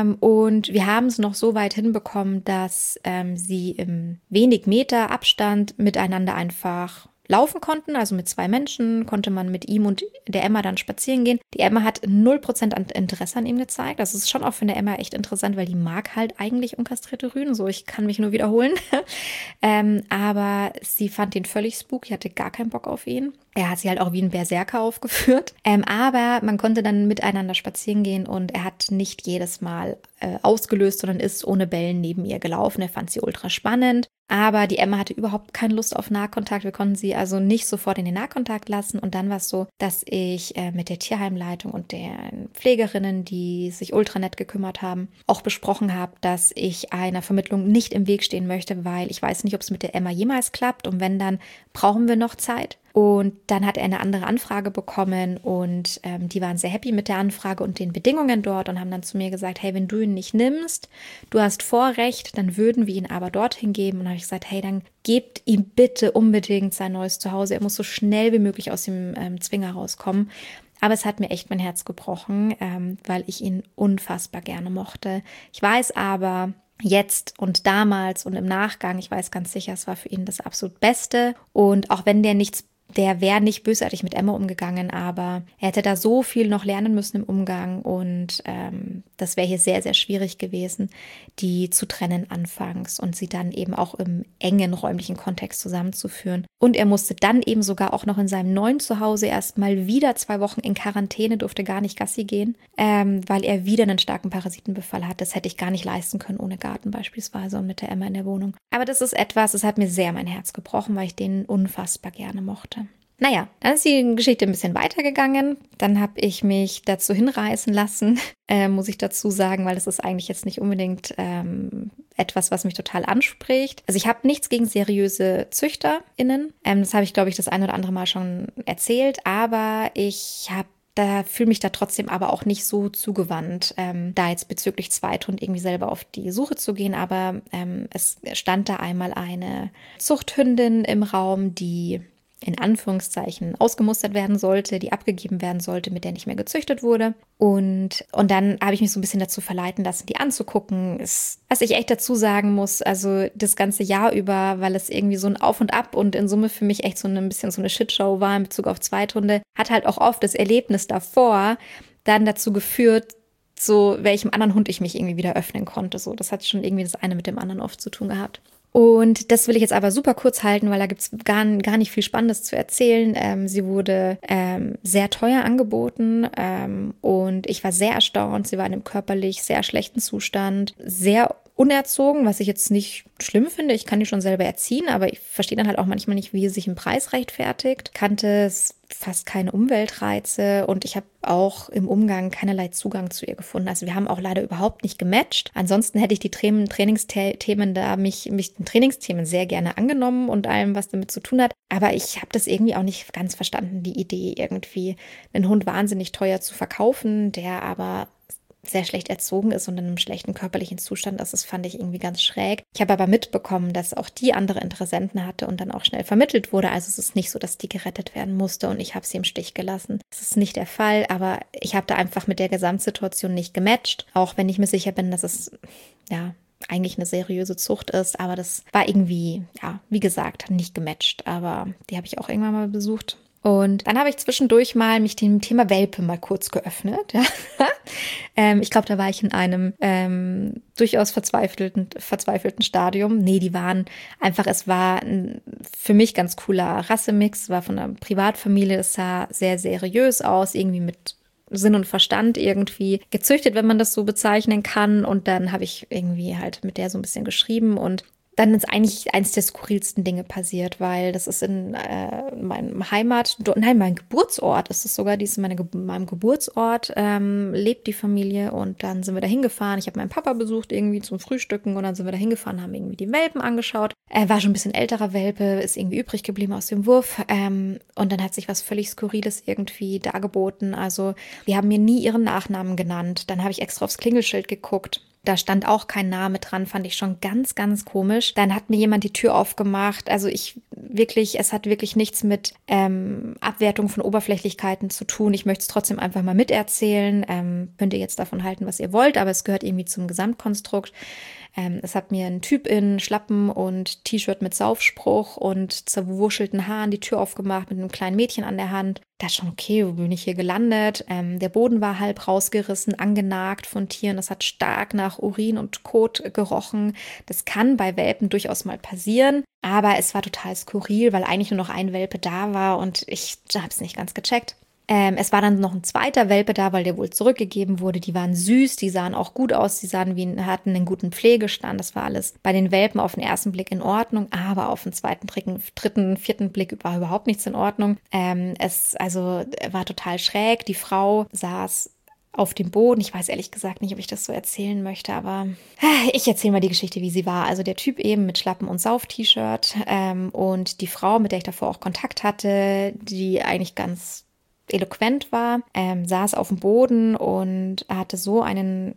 Und wir haben es noch so weit hinbekommen, dass sie im wenig Meter Abstand miteinander einfach laufen konnten. Also mit 2 Menschen konnte man mit ihm und der Emma dann spazieren gehen. Die Emma hat 0% Interesse an ihm gezeigt. Das ist schon auch für eine Emma echt interessant, weil die mag halt eigentlich unkastrierte Rüden. So, ich kann mich nur wiederholen. Aber sie fand ihn völlig spooky, hatte gar keinen Bock auf ihn. Er hat sie halt auch wie ein Berserker aufgeführt. Aber man konnte dann miteinander spazieren gehen und er hat nicht jedes Mal ausgelöst, sondern ist ohne Bellen neben ihr gelaufen. Er fand sie ultra spannend. Aber die Emma hatte überhaupt keine Lust auf Nahkontakt. Wir konnten sie also nicht sofort in den Nahkontakt lassen. Und dann war es so, dass ich mit der Tierheimleitung und den Pflegerinnen, die sich ultra nett gekümmert haben, auch besprochen habe, dass ich einer Vermittlung nicht im Weg stehen möchte, weil ich weiß nicht, ob es mit der Emma jemals klappt. Und wenn, dann brauchen wir noch Zeit. Und dann hat er eine andere Anfrage bekommen und die waren sehr happy mit der Anfrage und den Bedingungen dort und haben dann zu mir gesagt, hey, wenn du ihn nicht nimmst, du hast Vorrecht, dann würden wir ihn aber dorthin geben. Und dann habe ich gesagt, hey, dann gebt ihm bitte unbedingt sein neues Zuhause. Er muss so schnell wie möglich aus dem Zwinger rauskommen. Aber es hat mir echt mein Herz gebrochen, weil ich ihn unfassbar gerne mochte. Ich weiß aber, jetzt und damals und im Nachgang, ich weiß ganz sicher, es war für ihn das absolut Beste. Und auch wenn der wäre nicht bösartig mit Emma umgegangen, aber er hätte da so viel noch lernen müssen im Umgang und das wäre hier sehr, sehr schwierig gewesen, die zu trennen anfangs und sie dann eben auch im engen räumlichen Kontext zusammenzuführen. Und er musste dann eben sogar auch noch in seinem neuen Zuhause erst mal wieder 2 Wochen in Quarantäne, durfte gar nicht Gassi gehen, weil er wieder einen starken Parasitenbefall hat. Das hätte ich gar nicht leisten können ohne Garten beispielsweise und mit der Emma in der Wohnung. Aber das ist etwas, das hat mir sehr mein Herz gebrochen, weil ich den unfassbar gerne mochte. Naja, dann ist die Geschichte ein bisschen weitergegangen. Dann habe ich mich dazu hinreißen lassen, muss ich dazu sagen, weil das ist eigentlich jetzt nicht unbedingt etwas, was mich total anspricht. Also ich habe nichts gegen seriöse ZüchterInnen. Das habe ich, glaube ich, das ein oder andere Mal schon erzählt. Aber fühle mich da trotzdem aber auch nicht so zugewandt, da jetzt bezüglich Zweithund irgendwie selber auf die Suche zu gehen. Aber es stand da einmal eine Zuchthündin im Raum, die in Anführungszeichen ausgemustert werden sollte, die abgegeben werden sollte, mit der nicht mehr gezüchtet wurde. Und dann habe ich mich so ein bisschen dazu verleiten lassen, die anzugucken. Was ich echt dazu sagen muss, also das ganze Jahr über, weil es irgendwie so ein Auf und Ab und in Summe für mich echt so ein bisschen so eine Shitshow war in Bezug auf Zweithunde, hat halt auch oft das Erlebnis davor dann dazu geführt, so welchem anderen Hund ich mich irgendwie wieder öffnen konnte. So, das hat schon irgendwie das eine mit dem anderen oft zu tun gehabt. Und das will ich jetzt aber super kurz halten, weil da gibt's gar nicht viel Spannendes zu erzählen. Sie wurde sehr teuer angeboten und ich war sehr erstaunt. Sie war in einem körperlich sehr schlechten Zustand, sehr unerzogen, was ich jetzt nicht schlimm finde. Ich kann die schon selber erziehen, aber ich verstehe dann halt auch manchmal nicht, wie sie sich im Preis rechtfertigt. Kannte fast keine Umweltreize und ich habe auch im Umgang keinerlei Zugang zu ihr gefunden. Also wir haben auch leider überhaupt nicht gematcht. Ansonsten hätte ich die Trainingsthemen mich den Trainingsthemen sehr gerne angenommen und allem, was damit zu tun hat. Aber ich habe das irgendwie auch nicht ganz verstanden, die Idee irgendwie, einen Hund wahnsinnig teuer zu verkaufen, der aber sehr schlecht erzogen ist und in einem schlechten körperlichen Zustand ist. Das fand ich irgendwie ganz schräg. Ich habe aber mitbekommen, dass auch die andere Interessenten hatte und dann auch schnell vermittelt wurde. Also es ist nicht so, dass die gerettet werden musste und ich habe sie im Stich gelassen. Das ist nicht der Fall, aber ich habe da einfach mit der Gesamtsituation nicht gematcht, auch wenn ich mir sicher bin, dass es ja eigentlich eine seriöse Zucht ist, aber das war irgendwie, ja, wie gesagt, nicht gematcht, aber die habe ich auch irgendwann mal besucht. Und dann habe ich zwischendurch mal mich dem Thema Welpe mal kurz geöffnet. Ja. Ich glaube, da war ich in einem durchaus verzweifelten Stadium. Nee, die waren einfach, es war ein für mich ganz cooler Rassemix, war von einer Privatfamilie, das sah sehr seriös aus, irgendwie mit Sinn und Verstand irgendwie gezüchtet, wenn man das so bezeichnen kann. Und dann habe ich irgendwie halt mit der so ein bisschen geschrieben und dann ist eigentlich eins der skurrilsten Dinge passiert, weil das ist in meinem mein Geburtsort ist es sogar, meinem Geburtsort lebt die Familie und dann sind wir da hingefahren. Ich habe meinen Papa besucht irgendwie zum Frühstücken und dann sind wir da hingefahren, haben irgendwie die Welpen angeschaut. Er war schon ein bisschen älterer Welpe, ist irgendwie übrig geblieben aus dem Wurf und dann hat sich was völlig Skurriles irgendwie dargeboten. Also die haben mir nie ihren Nachnamen genannt. Dann habe ich extra aufs Klingelschild geguckt. Da stand auch kein Name dran, fand ich schon ganz, ganz komisch. Dann hat mir jemand die Tür aufgemacht. Also es hat wirklich nichts mit Abwertung von Oberflächlichkeiten zu tun. Ich möchte es trotzdem einfach mal miterzählen. Könnt ihr jetzt davon halten, was ihr wollt, aber es gehört irgendwie zum Gesamtkonstrukt. Es hat mir ein Typ in Schlappen und T-Shirt mit Saufspruch und zerwurschelten Haaren die Tür aufgemacht mit einem kleinen Mädchen an der Hand. Da ist schon okay, wo bin ich hier gelandet? Der Boden war halb rausgerissen, angenagt von Tieren. Das hat stark nach Urin und Kot gerochen. Das kann bei Welpen durchaus mal passieren. Aber es war total skurril, weil eigentlich nur noch ein Welpe da war und ich habe es nicht ganz gecheckt. Es war dann noch ein zweiter Welpe da, weil der wohl zurückgegeben wurde. Die waren süß, die sahen auch gut aus, hatten einen guten Pflegestand. Das war alles bei den Welpen auf den ersten Blick in Ordnung, aber auf den zweiten, dritten, vierten Blick war überhaupt nichts in Ordnung. Es war total schräg. Die Frau saß auf dem Boden. Ich weiß ehrlich gesagt nicht, ob ich das so erzählen möchte, aber ich erzähle mal die Geschichte, wie sie war. Also der Typ eben mit Schlappen- und Sauf-T-Shirt und die Frau, mit der ich davor auch Kontakt hatte, die eigentlich ganz eloquent war, saß auf dem Boden und hatte so eine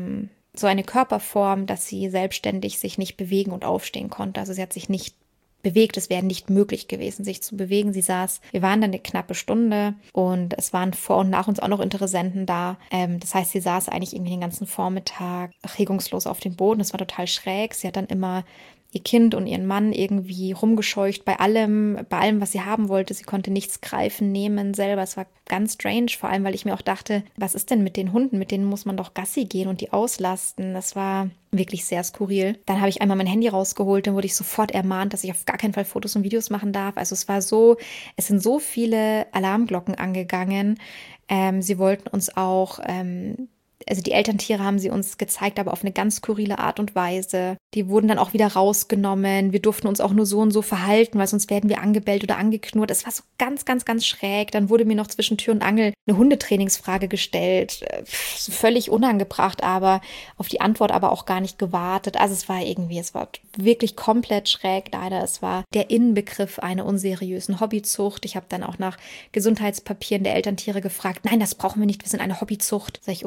Körperform, dass sie selbstständig sich nicht bewegen und aufstehen konnte. Also sie hat sich nicht bewegt. Es wäre nicht möglich gewesen, sich zu bewegen. Wir waren dann eine knappe Stunde und es waren vor und nach uns auch noch Interessenten da. Das heißt, sie saß eigentlich irgendwie den ganzen Vormittag regungslos auf dem Boden. Es war total schräg. Sie hat dann immer ihr Kind und ihren Mann irgendwie rumgescheucht bei allem, was sie haben wollte. Sie konnte nichts greifen, nehmen selber. Es war ganz strange, vor allem, weil ich mir auch dachte, was ist denn mit den Hunden? Mit denen muss man doch Gassi gehen und die auslasten. Das war wirklich sehr skurril. Dann habe ich einmal mein Handy rausgeholt, dann wurde ich sofort ermahnt, dass ich auf gar keinen Fall Fotos und Videos machen darf. Also es sind so viele Alarmglocken angegangen. Sie wollten uns auch also die Elterntiere haben sie uns gezeigt, aber auf eine ganz skurrile Art und Weise. Die wurden dann auch wieder rausgenommen. Wir durften uns auch nur so und so verhalten, weil sonst werden wir angebellt oder angeknurrt. Es war so ganz, ganz, ganz schräg. Dann wurde mir noch zwischen Tür und Angel eine Hundetrainingsfrage gestellt. Völlig unangebracht, aber auf die Antwort aber auch gar nicht gewartet. Also es war wirklich komplett schräg leider. Es war der Inbegriff einer unseriösen Hobbyzucht. Ich habe dann auch nach Gesundheitspapieren der Elterntiere gefragt. Nein, das brauchen wir nicht. Wir sind eine Hobbyzucht. Sag ich, okay, ja.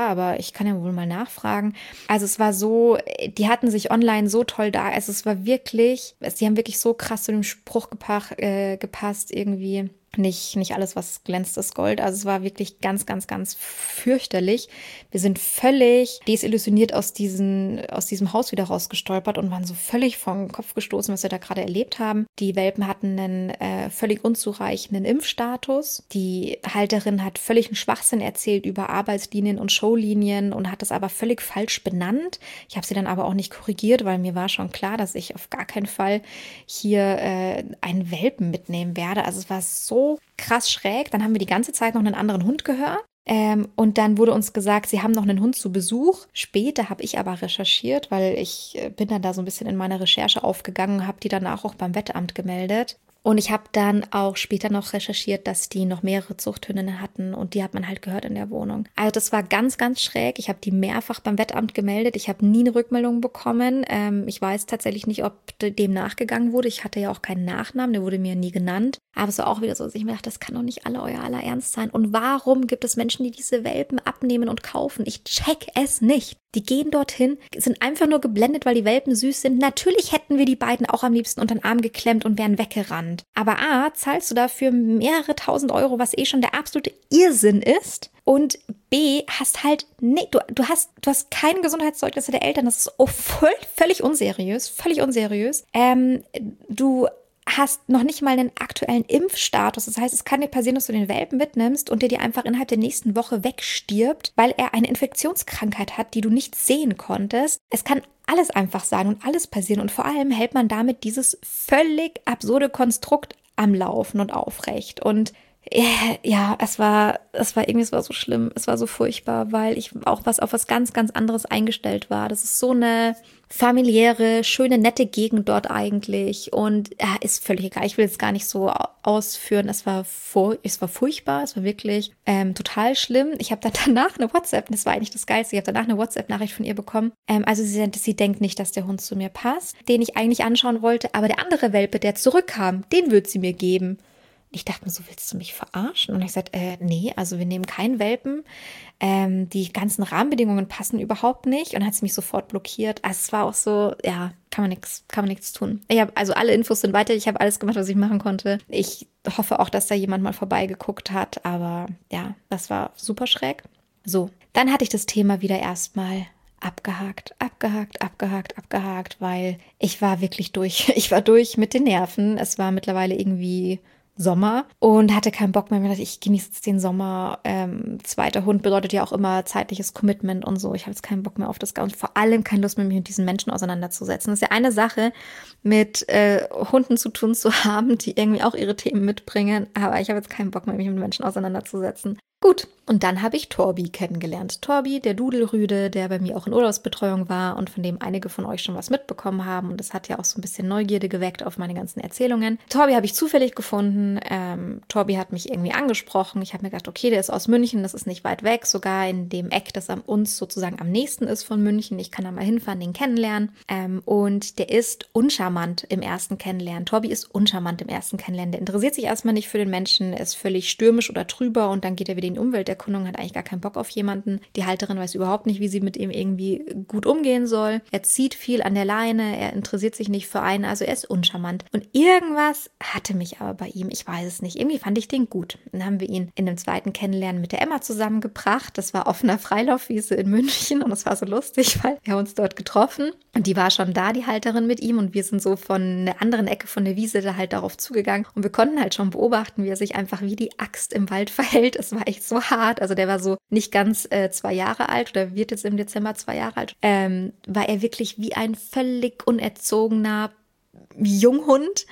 war, aber ich kann ja wohl mal nachfragen. Also es war so, die hatten sich online so toll da, also es war wirklich, sie haben wirklich so krass zu dem Spruch gepasst irgendwie. Nicht alles, was glänzt, ist Gold. Also es war wirklich ganz, ganz, ganz fürchterlich. Wir sind völlig desillusioniert aus diesem Haus wieder rausgestolpert und waren so völlig vom Kopf gestoßen, was wir da gerade erlebt haben. Die Welpen hatten einen völlig unzureichenden Impfstatus. Die Halterin hat völligen Schwachsinn erzählt über Arbeitslinien und Showlinien und hat das aber völlig falsch benannt. Ich habe sie dann aber auch nicht korrigiert, weil mir war schon klar, dass ich auf gar keinen Fall hier einen Welpen mitnehmen werde. Also es war so krass schräg. Dann haben wir die ganze Zeit noch einen anderen Hund gehört. Und dann wurde uns gesagt, sie haben noch einen Hund zu Besuch. Später habe ich aber recherchiert, weil ich bin dann da so ein bisschen in meiner Recherche aufgegangen und habe die danach auch beim Wettamt gemeldet. Und ich habe dann auch später noch recherchiert, dass die noch mehrere Zuchthündinnen hatten und die hat man halt gehört in der Wohnung. Also das war ganz, ganz schräg. Ich habe die mehrfach beim Wettamt gemeldet. Ich habe nie eine Rückmeldung bekommen. Ich weiß tatsächlich nicht, ob dem nachgegangen wurde. Ich hatte ja auch keinen Nachnamen, der wurde mir nie genannt. Aber es war auch wieder so, dass ich mir dachte, das kann doch nicht euer aller Ernst sein. Und warum gibt es Menschen, die diese Welpen abnehmen und kaufen? Ich check es nicht. Die gehen dorthin, sind einfach nur geblendet, weil die Welpen süß sind. Natürlich hätten wir die beiden auch am liebsten unter den Arm geklemmt und wären weggerannt. Aber A, zahlst du dafür mehrere tausend Euro, was eh schon der absolute Irrsinn ist. Und B, hast halt, nee, du hast keine Gesundheitszeugnisse der Eltern. Das ist völlig unseriös, Du hast noch nicht mal einen aktuellen Impfstatus. Das heißt, es kann dir passieren, dass du den Welpen mitnimmst und der dir einfach innerhalb der nächsten Woche wegstirbt, weil er eine Infektionskrankheit hat, die du nicht sehen konntest. Es kann alles einfach sein und alles passieren. Und vor allem hält man damit dieses völlig absurde Konstrukt am Laufen und aufrecht. Und ja, es war so schlimm, es war so furchtbar, weil ich auch auf was ganz, ganz anderes eingestellt war. Das ist so eine familiäre, schöne, nette Gegend dort eigentlich und ist völlig egal. Ich will es gar nicht so ausführen. Es war furchtbar, es war wirklich total schlimm. Ich habe dann danach eine WhatsApp, das war eigentlich das Geilste, ich habe danach eine WhatsApp-Nachricht von ihr bekommen. Also sie denkt nicht, dass der Hund zu mir passt, den ich eigentlich anschauen wollte, aber der andere Welpe, der zurückkam, den wird sie mir geben. Ich dachte mir so, willst du mich verarschen? Und ich sagte, nee, also wir nehmen keinen Welpen. Die ganzen Rahmenbedingungen passen überhaupt nicht. Und dann hat sie mich sofort blockiert. Also es war auch so, ja, kann man nichts tun. Also alle Infos sind weiter. Ich habe alles gemacht, was ich machen konnte. Ich hoffe auch, dass da jemand mal vorbeigeguckt hat. Aber ja, das war super schräg. So, dann hatte ich das Thema wieder erstmal abgehakt, weil ich war wirklich durch. Ich war durch mit den Nerven. Es war mittlerweile irgendwie Sommer und hatte keinen Bock mehr. Ich genieße jetzt den Sommer. Zweiter Hund bedeutet ja auch immer zeitliches Commitment und so. Ich habe jetzt keinen Bock mehr auf das und vor allem keine Lust mehr, mich mit diesen Menschen auseinanderzusetzen. Das ist ja eine Sache, mit Hunden zu tun zu haben, die irgendwie auch ihre Themen mitbringen. Aber ich habe jetzt keinen Bock mehr, mich mit Menschen auseinanderzusetzen. Gut, und dann habe ich Torbi kennengelernt. Torbi, der Dudelrüde, der bei mir auch in Urlaubsbetreuung war und von dem einige von euch schon was mitbekommen haben. Und das hat ja auch so ein bisschen Neugierde geweckt auf meine ganzen Erzählungen. Torbi habe ich zufällig gefunden. Torbi hat mich irgendwie angesprochen. Ich habe mir gedacht, okay, der ist aus München, das ist nicht weit weg, sogar in dem Eck, das uns sozusagen am nächsten ist von München. Ich kann da mal hinfahren, den kennenlernen. Und der ist uncharmant im ersten Kennenlernen. Torbi ist uncharmant im ersten Kennenlernen. Der interessiert sich erstmal nicht für den Menschen, ist völlig stürmisch oder trüber und dann geht er wieder in die Umwelterkundung, hat eigentlich gar keinen Bock auf jemanden. Die Halterin weiß überhaupt nicht, wie sie mit ihm irgendwie gut umgehen soll. Er zieht viel an der Leine, er interessiert sich nicht für einen, also er ist uncharmant. Und irgendwas hatte mich aber bei ihm, ich weiß es nicht, irgendwie fand ich den gut. Dann haben wir ihn in dem zweiten Kennenlernen mit der Emma zusammengebracht. Das war auf einer Freilaufwiese in München und das war so lustig, weil wir haben uns dort getroffen und die war schon da, die Halterin mit ihm und wir sind so von der anderen Ecke von der Wiese da halt darauf zugegangen und wir konnten halt schon beobachten, wie er sich einfach wie die Axt im Wald verhält. Es war echt so hart, also der war so nicht ganz 2 Jahre alt oder wird jetzt im Dezember 2 Jahre alt, war er wirklich wie ein völlig unerzogener Junghund,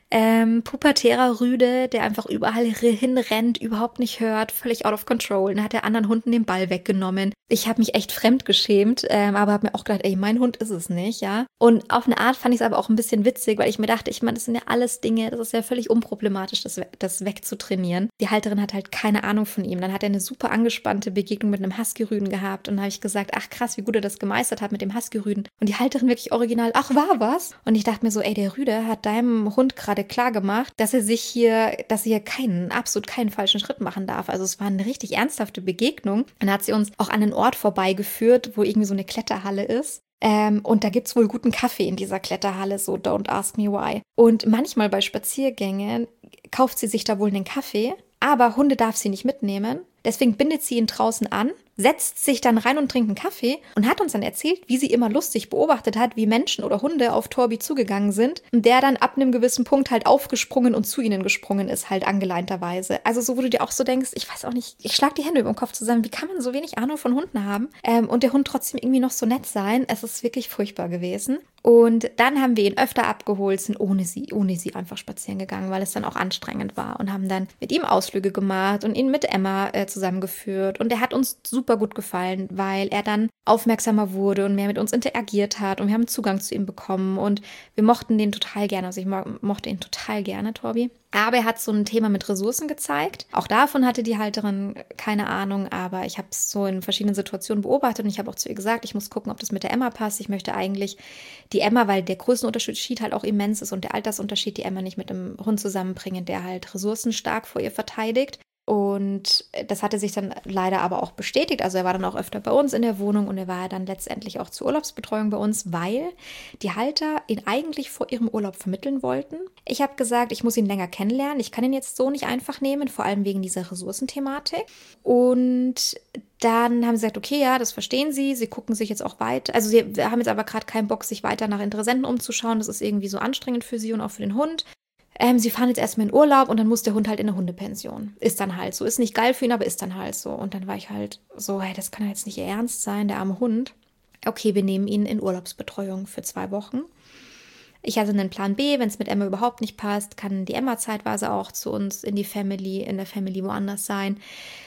pubertärer Rüde, der einfach überall hinrennt, überhaupt nicht hört, völlig out of control. Dann hat der anderen Hunden den Ball weggenommen. Ich habe mich echt fremdgeschämt, aber habe mir auch gedacht, ey, mein Hund ist es nicht, ja. Und auf eine Art fand ich es aber auch ein bisschen witzig, weil ich mir dachte, ich meine, das sind ja alles Dinge, das ist ja völlig unproblematisch, das wegzutrainieren. Die Halterin hat halt keine Ahnung von ihm. Dann hat er eine super angespannte Begegnung mit einem Husky-Rüden gehabt und dann habe ich gesagt, ach krass, wie gut er das gemeistert hat mit dem Husky-Rüden. Und die Halterin wirklich original, ach war was? Und ich dachte mir so, ey, der Rüde hat deinem Hund gerade gerade klar gemacht, dass er hier absolut keinen falschen Schritt machen darf. Also es war eine richtig ernsthafte Begegnung. Dann hat sie uns auch an einen Ort vorbeigeführt, wo irgendwie so eine Kletterhalle ist. Und da gibt's wohl guten Kaffee in dieser Kletterhalle, so don't ask me why. Und manchmal bei Spaziergängen kauft sie sich da wohl einen Kaffee, aber Hunde darf sie nicht mitnehmen. Deswegen bindet sie ihn draußen an, setzt sich dann rein und trinkt einen Kaffee und hat uns dann erzählt, wie sie immer lustig beobachtet hat, wie Menschen oder Hunde auf Torbi zugegangen sind und der dann ab einem gewissen Punkt halt aufgesprungen und zu ihnen gesprungen ist, halt angeleinterweise. Also so, wo du dir auch so denkst, ich weiß auch nicht, ich schlag die Hände über den Kopf zusammen, wie kann man so wenig Ahnung von Hunden haben und der Hund trotzdem irgendwie noch so nett sein? Es ist wirklich furchtbar gewesen. Und dann haben wir ihn öfter abgeholt, sind ohne sie einfach spazieren gegangen, weil es dann auch anstrengend war und haben dann mit ihm Ausflüge gemacht und ihn mit Emma zusammengeführt. Und er hat uns super gut gefallen, weil er dann aufmerksamer wurde und mehr mit uns interagiert hat und wir haben Zugang zu ihm bekommen und wir mochten den total gerne. Also ich mochte ihn total gerne, Torbi. Aber er hat so ein Thema mit Ressourcen gezeigt. Auch davon hatte die Halterin keine Ahnung, aber ich habe es so in verschiedenen Situationen beobachtet und ich habe auch zu ihr gesagt, ich muss gucken, ob das mit der Emma passt. Ich möchte eigentlich die Emma, weil der Größenunterschied halt auch immens ist und der Altersunterschied, die Emma nicht mit einem Hund zusammenbringen, der halt ressourcenstark vor ihr verteidigt. Und das hatte sich dann leider aber auch bestätigt. Also er war dann auch öfter bei uns in der Wohnung und er war dann letztendlich auch zur Urlaubsbetreuung bei uns, weil die Halter ihn eigentlich vor ihrem Urlaub vermitteln wollten. Ich habe gesagt, ich muss ihn länger kennenlernen. Ich kann ihn jetzt so nicht einfach nehmen, vor allem wegen dieser Ressourcenthematik. Und dann haben sie gesagt, okay, ja, das verstehen sie. Sie gucken sich jetzt auch weiter. Also sie haben jetzt aber gerade keinen Bock, sich weiter nach Interessenten umzuschauen. Das ist irgendwie so anstrengend für sie und auch für den Hund. Sie fahren jetzt erstmal in Urlaub und dann muss der Hund halt in eine Hundepension. Ist dann halt so. Ist nicht geil für ihn, aber ist dann halt so. Und dann war ich halt so, hey, das kann ja jetzt nicht ihr Ernst sein, der arme Hund. Okay, wir nehmen ihn in Urlaubsbetreuung für 2 Wochen. Ich hatte einen Plan B, wenn es mit Emma überhaupt nicht passt, kann die Emma zeitweise auch zu uns in der Family woanders sein.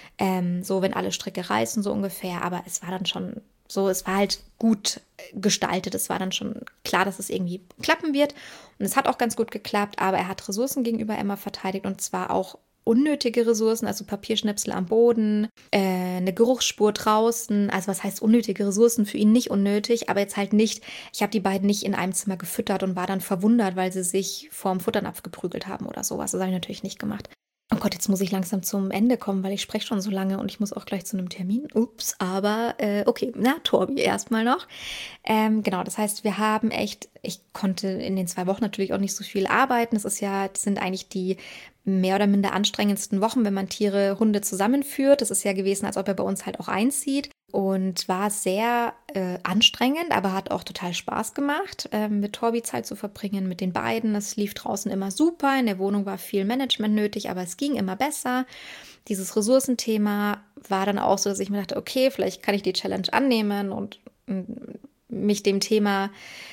So, wenn alle Stricke reißen, so ungefähr. Aber es war dann schon so, es war halt gut gestaltet. Es war dann schon klar, dass es irgendwie klappen wird. Und es hat auch ganz gut geklappt, aber er hat Ressourcen gegenüber Emma verteidigt und zwar auch unnötige Ressourcen, also Papierschnipsel am Boden, eine Geruchsspur draußen. Also was heißt unnötige Ressourcen? Für ihn nicht unnötig, aber jetzt halt nicht, ich habe die beiden nicht in einem Zimmer gefüttert und war dann verwundert, weil sie sich vorm Futternapf geprügelt haben oder sowas. Das habe ich natürlich nicht gemacht. Oh Gott, jetzt muss ich langsam zum Ende kommen, weil ich spreche schon so lange und ich muss auch gleich zu einem Termin. Ups, aber okay, Torbi erstmal noch. Genau, das heißt, wir haben echt, ich konnte in den 2 Wochen natürlich auch nicht so viel arbeiten. Das sind eigentlich die mehr oder minder anstrengendsten Wochen, wenn man Hunde zusammenführt. Das ist ja gewesen, als ob er bei uns halt auch einzieht. Und war sehr anstrengend, aber hat auch total Spaß gemacht, mit Torbi Zeit zu verbringen, mit den beiden. Es lief draußen immer super, in der Wohnung war viel Management nötig, aber es ging immer besser. Dieses Ressourcenthema war dann auch so, dass ich mir dachte, okay, vielleicht kann ich die Challenge annehmen und mich dem Thema,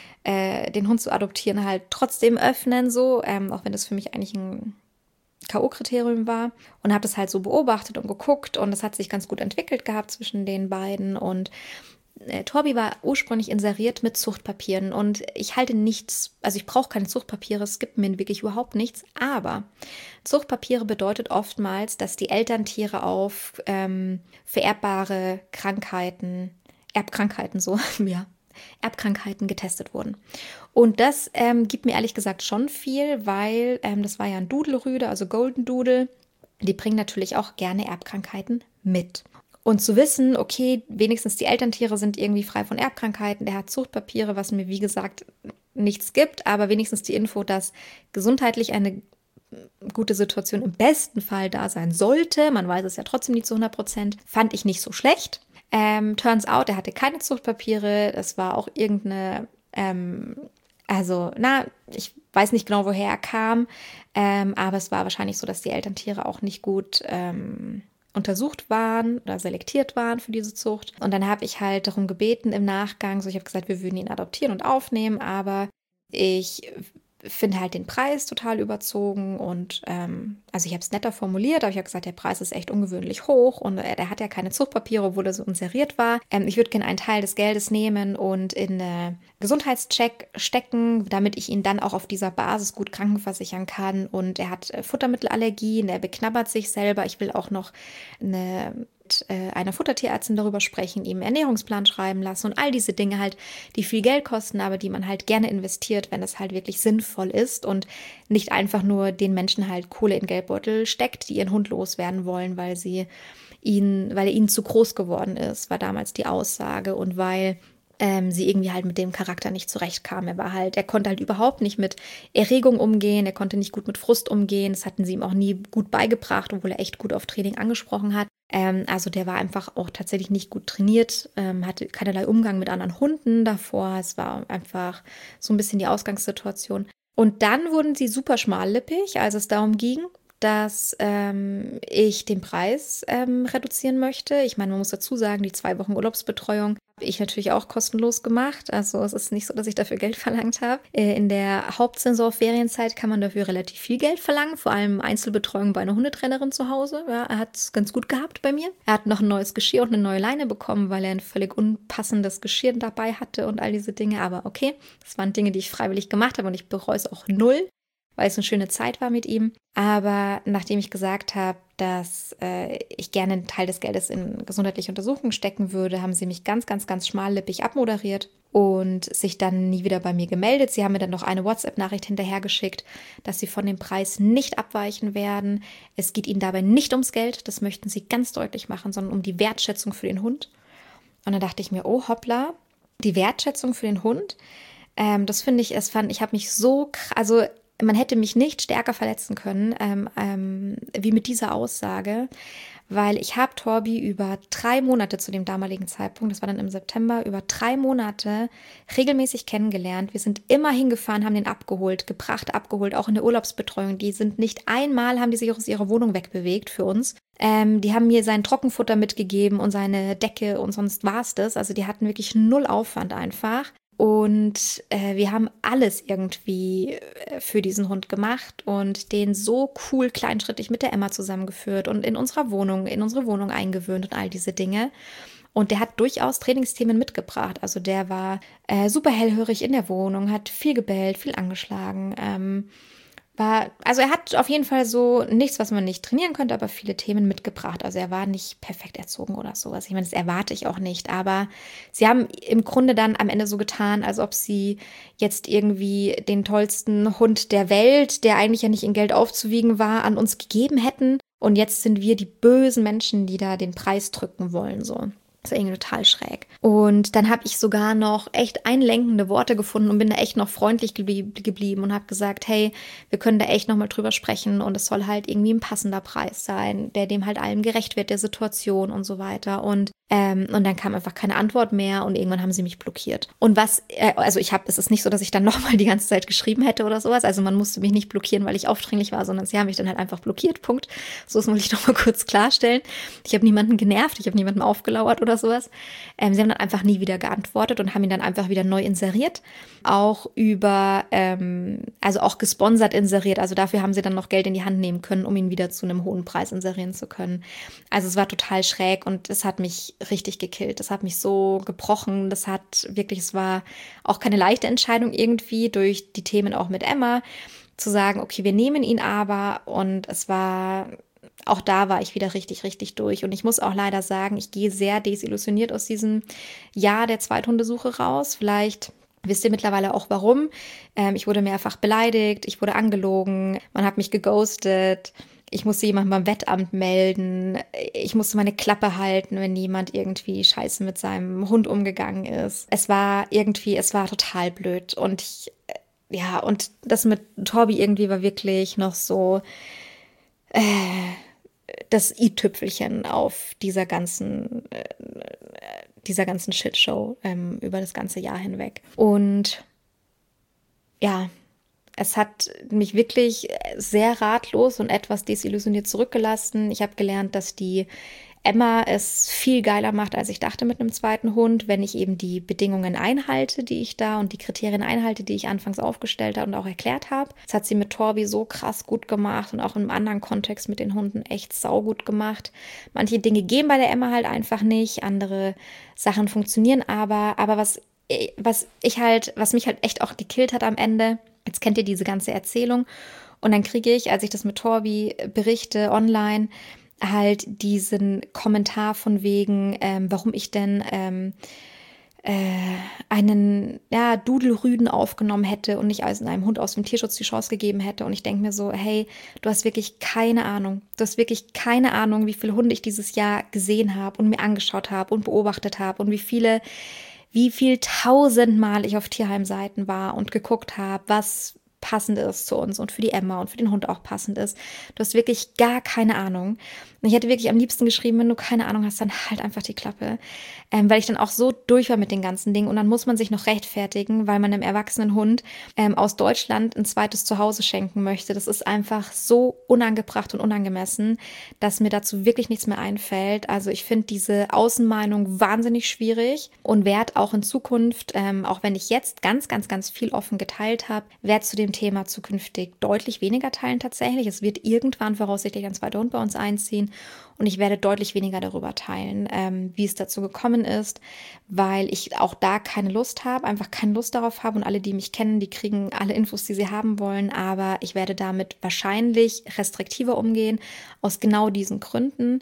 den Hund zu adoptieren, halt trotzdem öffnen, so, auch wenn das für mich eigentlich ein K.O.-Kriterium war und habe das halt so beobachtet und geguckt und es hat sich ganz gut entwickelt gehabt zwischen den beiden und Torbi war ursprünglich inseriert mit Zuchtpapieren und ich halte nichts, also ich brauche keine Zuchtpapiere, es gibt mir wirklich überhaupt nichts, aber Zuchtpapiere bedeutet oftmals, dass die Elterntiere auf vererbbare Krankheiten, Erbkrankheiten so, ja, Erbkrankheiten getestet wurden. Und das gibt mir ehrlich gesagt schon viel, weil das war ja ein Doodle-Rüde, also Golden Doodle. Die bringen natürlich auch gerne Erbkrankheiten mit. Und zu wissen, okay, wenigstens die Elterntiere sind irgendwie frei von Erbkrankheiten, der hat Zuchtpapiere, was mir wie gesagt nichts gibt, aber wenigstens die Info, dass gesundheitlich eine gute Situation im besten Fall da sein sollte, man weiß es ja trotzdem nicht zu 100%, fand ich nicht so schlecht. Turns out, er hatte keine Zuchtpapiere, das war auch irgendeine, ich weiß nicht genau, woher er kam, aber es war wahrscheinlich so, dass die Elterntiere auch nicht gut untersucht waren oder selektiert waren für diese Zucht. Und dann habe ich halt darum gebeten im Nachgang, so ich habe gesagt, wir würden ihn adoptieren und aufnehmen, aber ich finde halt den Preis total überzogen und also ich habe es netter formuliert, aber ich habe gesagt, der Preis ist echt ungewöhnlich hoch und der hat ja keine Zuchtpapiere, obwohl er so inseriert war. Ich würde gerne einen Teil des Geldes nehmen und in einen Gesundheitscheck stecken, damit ich ihn dann auch auf dieser Basis gut krankenversichern kann und er hat Futtermittelallergien, er beknabbert sich selber. Ich will auch noch eine einer Futtertierärztin darüber sprechen, ihm einen Ernährungsplan schreiben lassen und all diese Dinge halt, die viel Geld kosten, aber die man halt gerne investiert, wenn es halt wirklich sinnvoll ist und nicht einfach nur den Menschen halt Kohle in den Geldbeutel steckt, die ihren Hund loswerden wollen, weil er ihnen zu groß geworden ist, war damals die Aussage, und weil sie irgendwie halt mit dem Charakter nicht zurechtkam. Er konnte halt überhaupt nicht mit Erregung umgehen, er konnte nicht gut mit Frust umgehen, das hatten sie ihm auch nie gut beigebracht, obwohl er echt gut auf Training angesprochen hat. Also der war einfach auch tatsächlich nicht gut trainiert, hatte keinerlei Umgang mit anderen Hunden davor, es war einfach so ein bisschen die Ausgangssituation. Und dann wurden sie super schmallippig, als es darum ging, dass ich den Preis reduzieren möchte. Ich meine, man muss dazu sagen, die 2 Wochen Urlaubsbetreuung habe ich natürlich auch kostenlos gemacht. Also es ist nicht so, dass ich dafür Geld verlangt habe. In der Hauptsaison-Ferienzeit kann man dafür relativ viel Geld verlangen, vor allem Einzelbetreuung bei einer Hundetrainerin zu Hause. Ja, er hat es ganz gut gehabt bei mir. Er hat noch ein neues Geschirr und eine neue Leine bekommen, weil er ein völlig unpassendes Geschirr dabei hatte und all diese Dinge. Aber okay, das waren Dinge, die ich freiwillig gemacht habe und ich bereue es auch null, weil es eine schöne Zeit war mit ihm. Aber nachdem ich gesagt habe, dass ich gerne einen Teil des Geldes in gesundheitliche Untersuchungen stecken würde, haben sie mich ganz, ganz, ganz schmallippig abmoderiert und sich dann nie wieder bei mir gemeldet. Sie haben mir dann noch eine WhatsApp-Nachricht hinterhergeschickt, dass sie von dem Preis nicht abweichen werden. Es geht ihnen dabei nicht ums Geld, das möchten sie ganz deutlich machen, sondern um die Wertschätzung für den Hund. Und dann dachte ich mir, oh hoppla, die Wertschätzung für den Hund, ich habe mich so, also man hätte mich nicht stärker verletzen können, wie mit dieser Aussage, weil ich habe Torbi über 3 Monate zu dem damaligen Zeitpunkt, das war dann im September, über 3 Monate regelmäßig kennengelernt. Wir sind immer hingefahren, haben den gebracht, abgeholt, auch in der Urlaubsbetreuung. Die sind nicht einmal, haben die sich aus ihrer Wohnung wegbewegt für uns. Die haben mir sein Trockenfutter mitgegeben und seine Decke und sonst war es das. Also die hatten wirklich null Aufwand einfach. Und wir haben alles irgendwie für diesen Hund gemacht und den so cool kleinschrittig mit der Emma zusammengeführt und in unsere Wohnung eingewöhnt und all diese Dinge. Und der hat durchaus Trainingsthemen mitgebracht. Also der war super hellhörig in der Wohnung, hat viel gebellt, viel angeschlagen. Also er hat auf jeden Fall so nichts, was man nicht trainieren könnte, aber viele Themen mitgebracht. Also er war nicht perfekt erzogen oder sowas. Ich meine, das erwarte ich auch nicht. Aber sie haben im Grunde dann am Ende so getan, als ob sie jetzt irgendwie den tollsten Hund der Welt, der eigentlich ja nicht in Geld aufzuwiegen war, an uns gegeben hätten. Und jetzt sind wir die bösen Menschen, die da den Preis drücken wollen, so. Das ist irgendwie total schräg. Und dann habe ich sogar noch echt einlenkende Worte gefunden und bin da echt noch freundlich geblieben und habe gesagt, hey, wir können da echt noch mal drüber sprechen und es soll halt irgendwie ein passender Preis sein, der dem halt allem gerecht wird, der Situation und so weiter. Und dann kam einfach keine Antwort mehr und irgendwann haben sie mich blockiert. Und es ist nicht so, dass ich dann nochmal die ganze Zeit geschrieben hätte oder sowas. Also man musste mich nicht blockieren, weil ich aufdringlich war, sondern sie haben mich dann halt einfach blockiert, Punkt. So, das muss ich noch mal kurz klarstellen. Ich habe niemanden genervt, ich habe niemandem aufgelauert oder sowas. Sie haben dann einfach nie wieder geantwortet und haben ihn dann einfach wieder neu inseriert. Auch auch gesponsert inseriert. Also dafür haben sie dann noch Geld in die Hand nehmen können, um ihn wieder zu einem hohen Preis inserieren zu können. Also es war total schräg und es hat mich richtig gekillt. Das hat mich so gebrochen. Es war auch keine leichte Entscheidung irgendwie durch die Themen auch mit Emma zu sagen, okay, wir nehmen ihn aber, und auch da war ich wieder richtig, richtig durch. Und ich muss auch leider sagen, ich gehe sehr desillusioniert aus diesem Jahr der Zweithundesuche raus. Vielleicht wisst ihr mittlerweile auch warum. Ich wurde mehrfach beleidigt, ich wurde angelogen, man hat mich geghostet. Ich musste jemanden beim Wettamt melden. Ich musste meine Klappe halten, wenn jemand irgendwie scheiße mit seinem Hund umgegangen ist. Es war total blöd. Und und das mit Torbi irgendwie war wirklich noch so das i-Tüpfelchen auf dieser ganzen Shitshow über das ganze Jahr hinweg. Und ja, es hat mich wirklich sehr ratlos und etwas desillusioniert zurückgelassen. Ich habe gelernt, dass die Emma es viel geiler macht, als ich dachte mit einem zweiten Hund, wenn ich eben die Bedingungen einhalte, die ich da und die Kriterien einhalte, die ich anfangs aufgestellt habe und auch erklärt habe. Das hat sie mit Torbi so krass gut gemacht und auch im anderen Kontext mit den Hunden echt saugut gemacht. Manche Dinge gehen bei der Emma halt einfach nicht, andere Sachen funktionieren aber was mich halt echt auch gekillt hat am Ende. Jetzt kennt ihr diese ganze Erzählung und dann kriege ich, als ich das mit Torbi berichte online, halt diesen Kommentar von wegen, warum ich denn einen Dudelrüden aufgenommen hätte und nicht als einem Hund aus dem Tierschutz die Chance gegeben hätte. Und ich denke mir so, hey, du hast wirklich keine Ahnung. Du hast wirklich keine Ahnung, wie viele Hunde ich dieses Jahr gesehen habe und mir angeschaut habe und beobachtet habe und wie viel tausendmal ich auf Tierheimseiten war und geguckt habe, was passend ist zu uns und für die Emma und für den Hund auch passend ist. Du hast wirklich gar keine Ahnung. Und ich hätte wirklich am liebsten geschrieben, wenn du keine Ahnung hast, dann halt einfach die Klappe. Weil ich dann auch so durch war mit den ganzen Dingen. Und dann muss man sich noch rechtfertigen, weil man einem erwachsenen Hund aus Deutschland ein zweites Zuhause schenken möchte. Das ist einfach so unangebracht und unangemessen, dass mir dazu wirklich nichts mehr einfällt. Also ich finde diese Außenmeinung wahnsinnig schwierig und werde auch in Zukunft, auch wenn ich jetzt ganz, ganz, ganz viel offen geteilt habe, werde zu dem Thema zukünftig deutlich weniger teilen tatsächlich. Es wird irgendwann voraussichtlich ein zweiter Hund bei uns einziehen und ich werde deutlich weniger darüber teilen, wie es dazu gekommen ist, weil ich auch da keine Lust habe, einfach keine Lust darauf habe und alle, die mich kennen, die kriegen alle Infos, die sie haben wollen, aber ich werde damit wahrscheinlich restriktiver umgehen, aus genau diesen Gründen.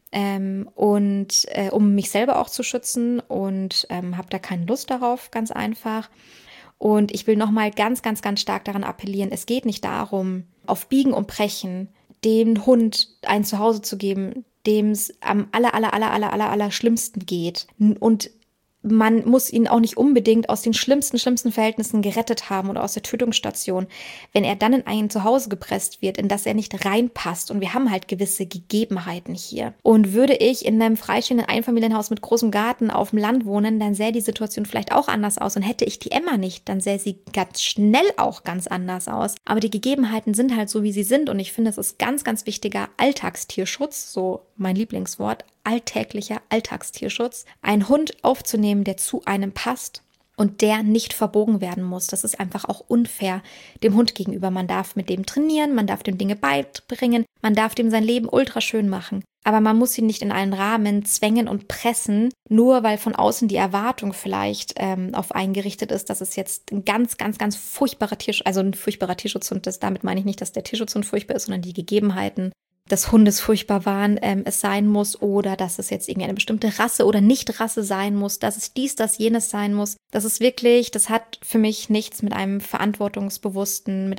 Um mich selber auch zu schützen und habe da keine Lust darauf, ganz einfach. Und ich will nochmal ganz, ganz, ganz stark daran appellieren, es geht nicht darum, auf Biegen und Brechen dem Hund ein Zuhause zu geben, dem es am aller schlimmsten geht. Und man muss ihn auch nicht unbedingt aus den schlimmsten Verhältnissen gerettet haben oder aus der Tötungsstation, wenn er dann in ein Zuhause gepresst wird, in das er nicht reinpasst. Und wir haben halt gewisse Gegebenheiten hier. Und würde ich in einem freistehenden Einfamilienhaus mit großem Garten auf dem Land wohnen, dann sähe die Situation vielleicht auch anders aus. Und hätte ich die Emma nicht, dann sähe sie ganz schnell auch ganz anders aus. Aber die Gegebenheiten sind halt so, wie sie sind. Und ich finde, es ist ganz, ganz wichtiger Alltagstierschutz, so mein Lieblingswort, alltäglicher Alltagstierschutz, einen Hund aufzunehmen, der zu einem passt und der nicht verbogen werden muss. Das ist einfach auch unfair dem Hund gegenüber. Man darf mit dem trainieren, man darf dem Dinge beibringen, man darf dem sein Leben ultra schön machen. Aber man muss ihn nicht in einen Rahmen zwängen und pressen, nur weil von außen die Erwartung vielleicht auf einen gerichtet ist, dass es jetzt ein ganz, ganz, ganz furchtbarer Tierschutzhund ist. Damit meine ich nicht, dass der Tierschutzhund furchtbar ist, sondern die Gegebenheiten des Hundes furchtbar waren, es sein muss oder dass es jetzt irgendeine bestimmte Rasse oder Nicht-Rasse sein muss, dass es dies, das, jenes sein muss. Das ist wirklich, das hat für mich nichts mit einer verantwortungsbewussten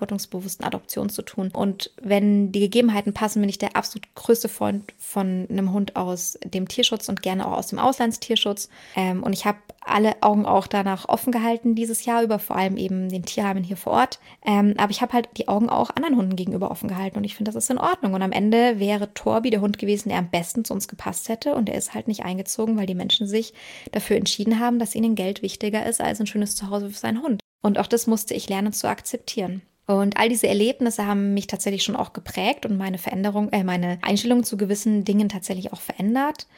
Adoption zu tun. Und wenn die Gegebenheiten passen, bin ich der absolut größte Freund von einem Hund aus dem Tierschutz und gerne auch aus dem Auslandstierschutz. Und ich habe alle Augen auch danach offen gehalten dieses Jahr über, vor allem eben den Tierheimen hier vor Ort. Aber ich habe halt die Augen auch anderen Hunden gegenüber offen gehalten und ich finde, das ist in Ordnung. Und am Ende wäre Torbi der Hund gewesen, der am besten zu uns gepasst hätte und er ist halt nicht eingezogen, weil die Menschen sich dafür entschieden haben, dass ihnen Geld wichtiger ist als ein schönes Zuhause für seinen Hund. Und auch das musste ich lernen zu akzeptieren. Und all diese Erlebnisse haben mich tatsächlich schon auch geprägt und meine Einstellung zu gewissen Dingen tatsächlich auch verändert.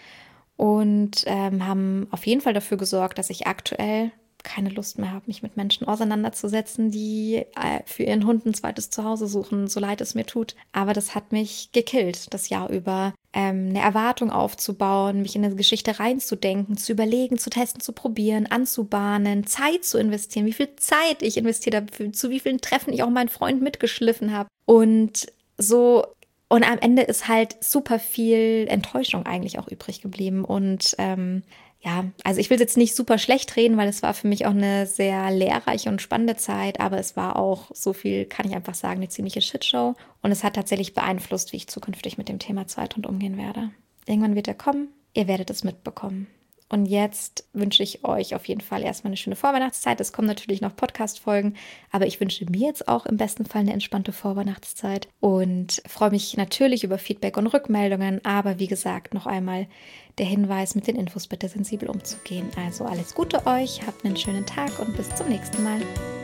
Und haben auf jeden Fall dafür gesorgt, dass ich aktuell keine Lust mehr habe, mich mit Menschen auseinanderzusetzen, die für ihren Hund ein zweites Zuhause suchen, so leid es mir tut. Aber das hat mich gekillt, das Jahr über. Eine Erwartung aufzubauen, mich in eine Geschichte reinzudenken, zu überlegen, zu testen, zu probieren, anzubahnen, Zeit zu investieren, wie viel Zeit ich investiert habe, zu wie vielen Treffen ich auch meinen Freund mitgeschliffen habe. Und am Ende ist halt super viel Enttäuschung eigentlich auch übrig geblieben. Und also ich will jetzt nicht super schlecht reden, weil es war für mich auch eine sehr lehrreiche und spannende Zeit, aber es war auch, so viel kann ich einfach sagen, eine ziemliche Shitshow. Und es hat tatsächlich beeinflusst, wie ich zukünftig mit dem Thema Zweithund umgehen werde. Irgendwann wird er kommen, ihr werdet es mitbekommen. Und jetzt wünsche ich euch auf jeden Fall erstmal eine schöne Vorweihnachtszeit. Es kommen natürlich noch Podcast-Folgen, aber ich wünsche mir jetzt auch im besten Fall eine entspannte Vorweihnachtszeit und freue mich natürlich über Feedback und Rückmeldungen. Aber wie gesagt, noch einmal der Hinweis, mit den Infos bitte sensibel umzugehen. Also alles Gute euch, habt einen schönen Tag und bis zum nächsten Mal.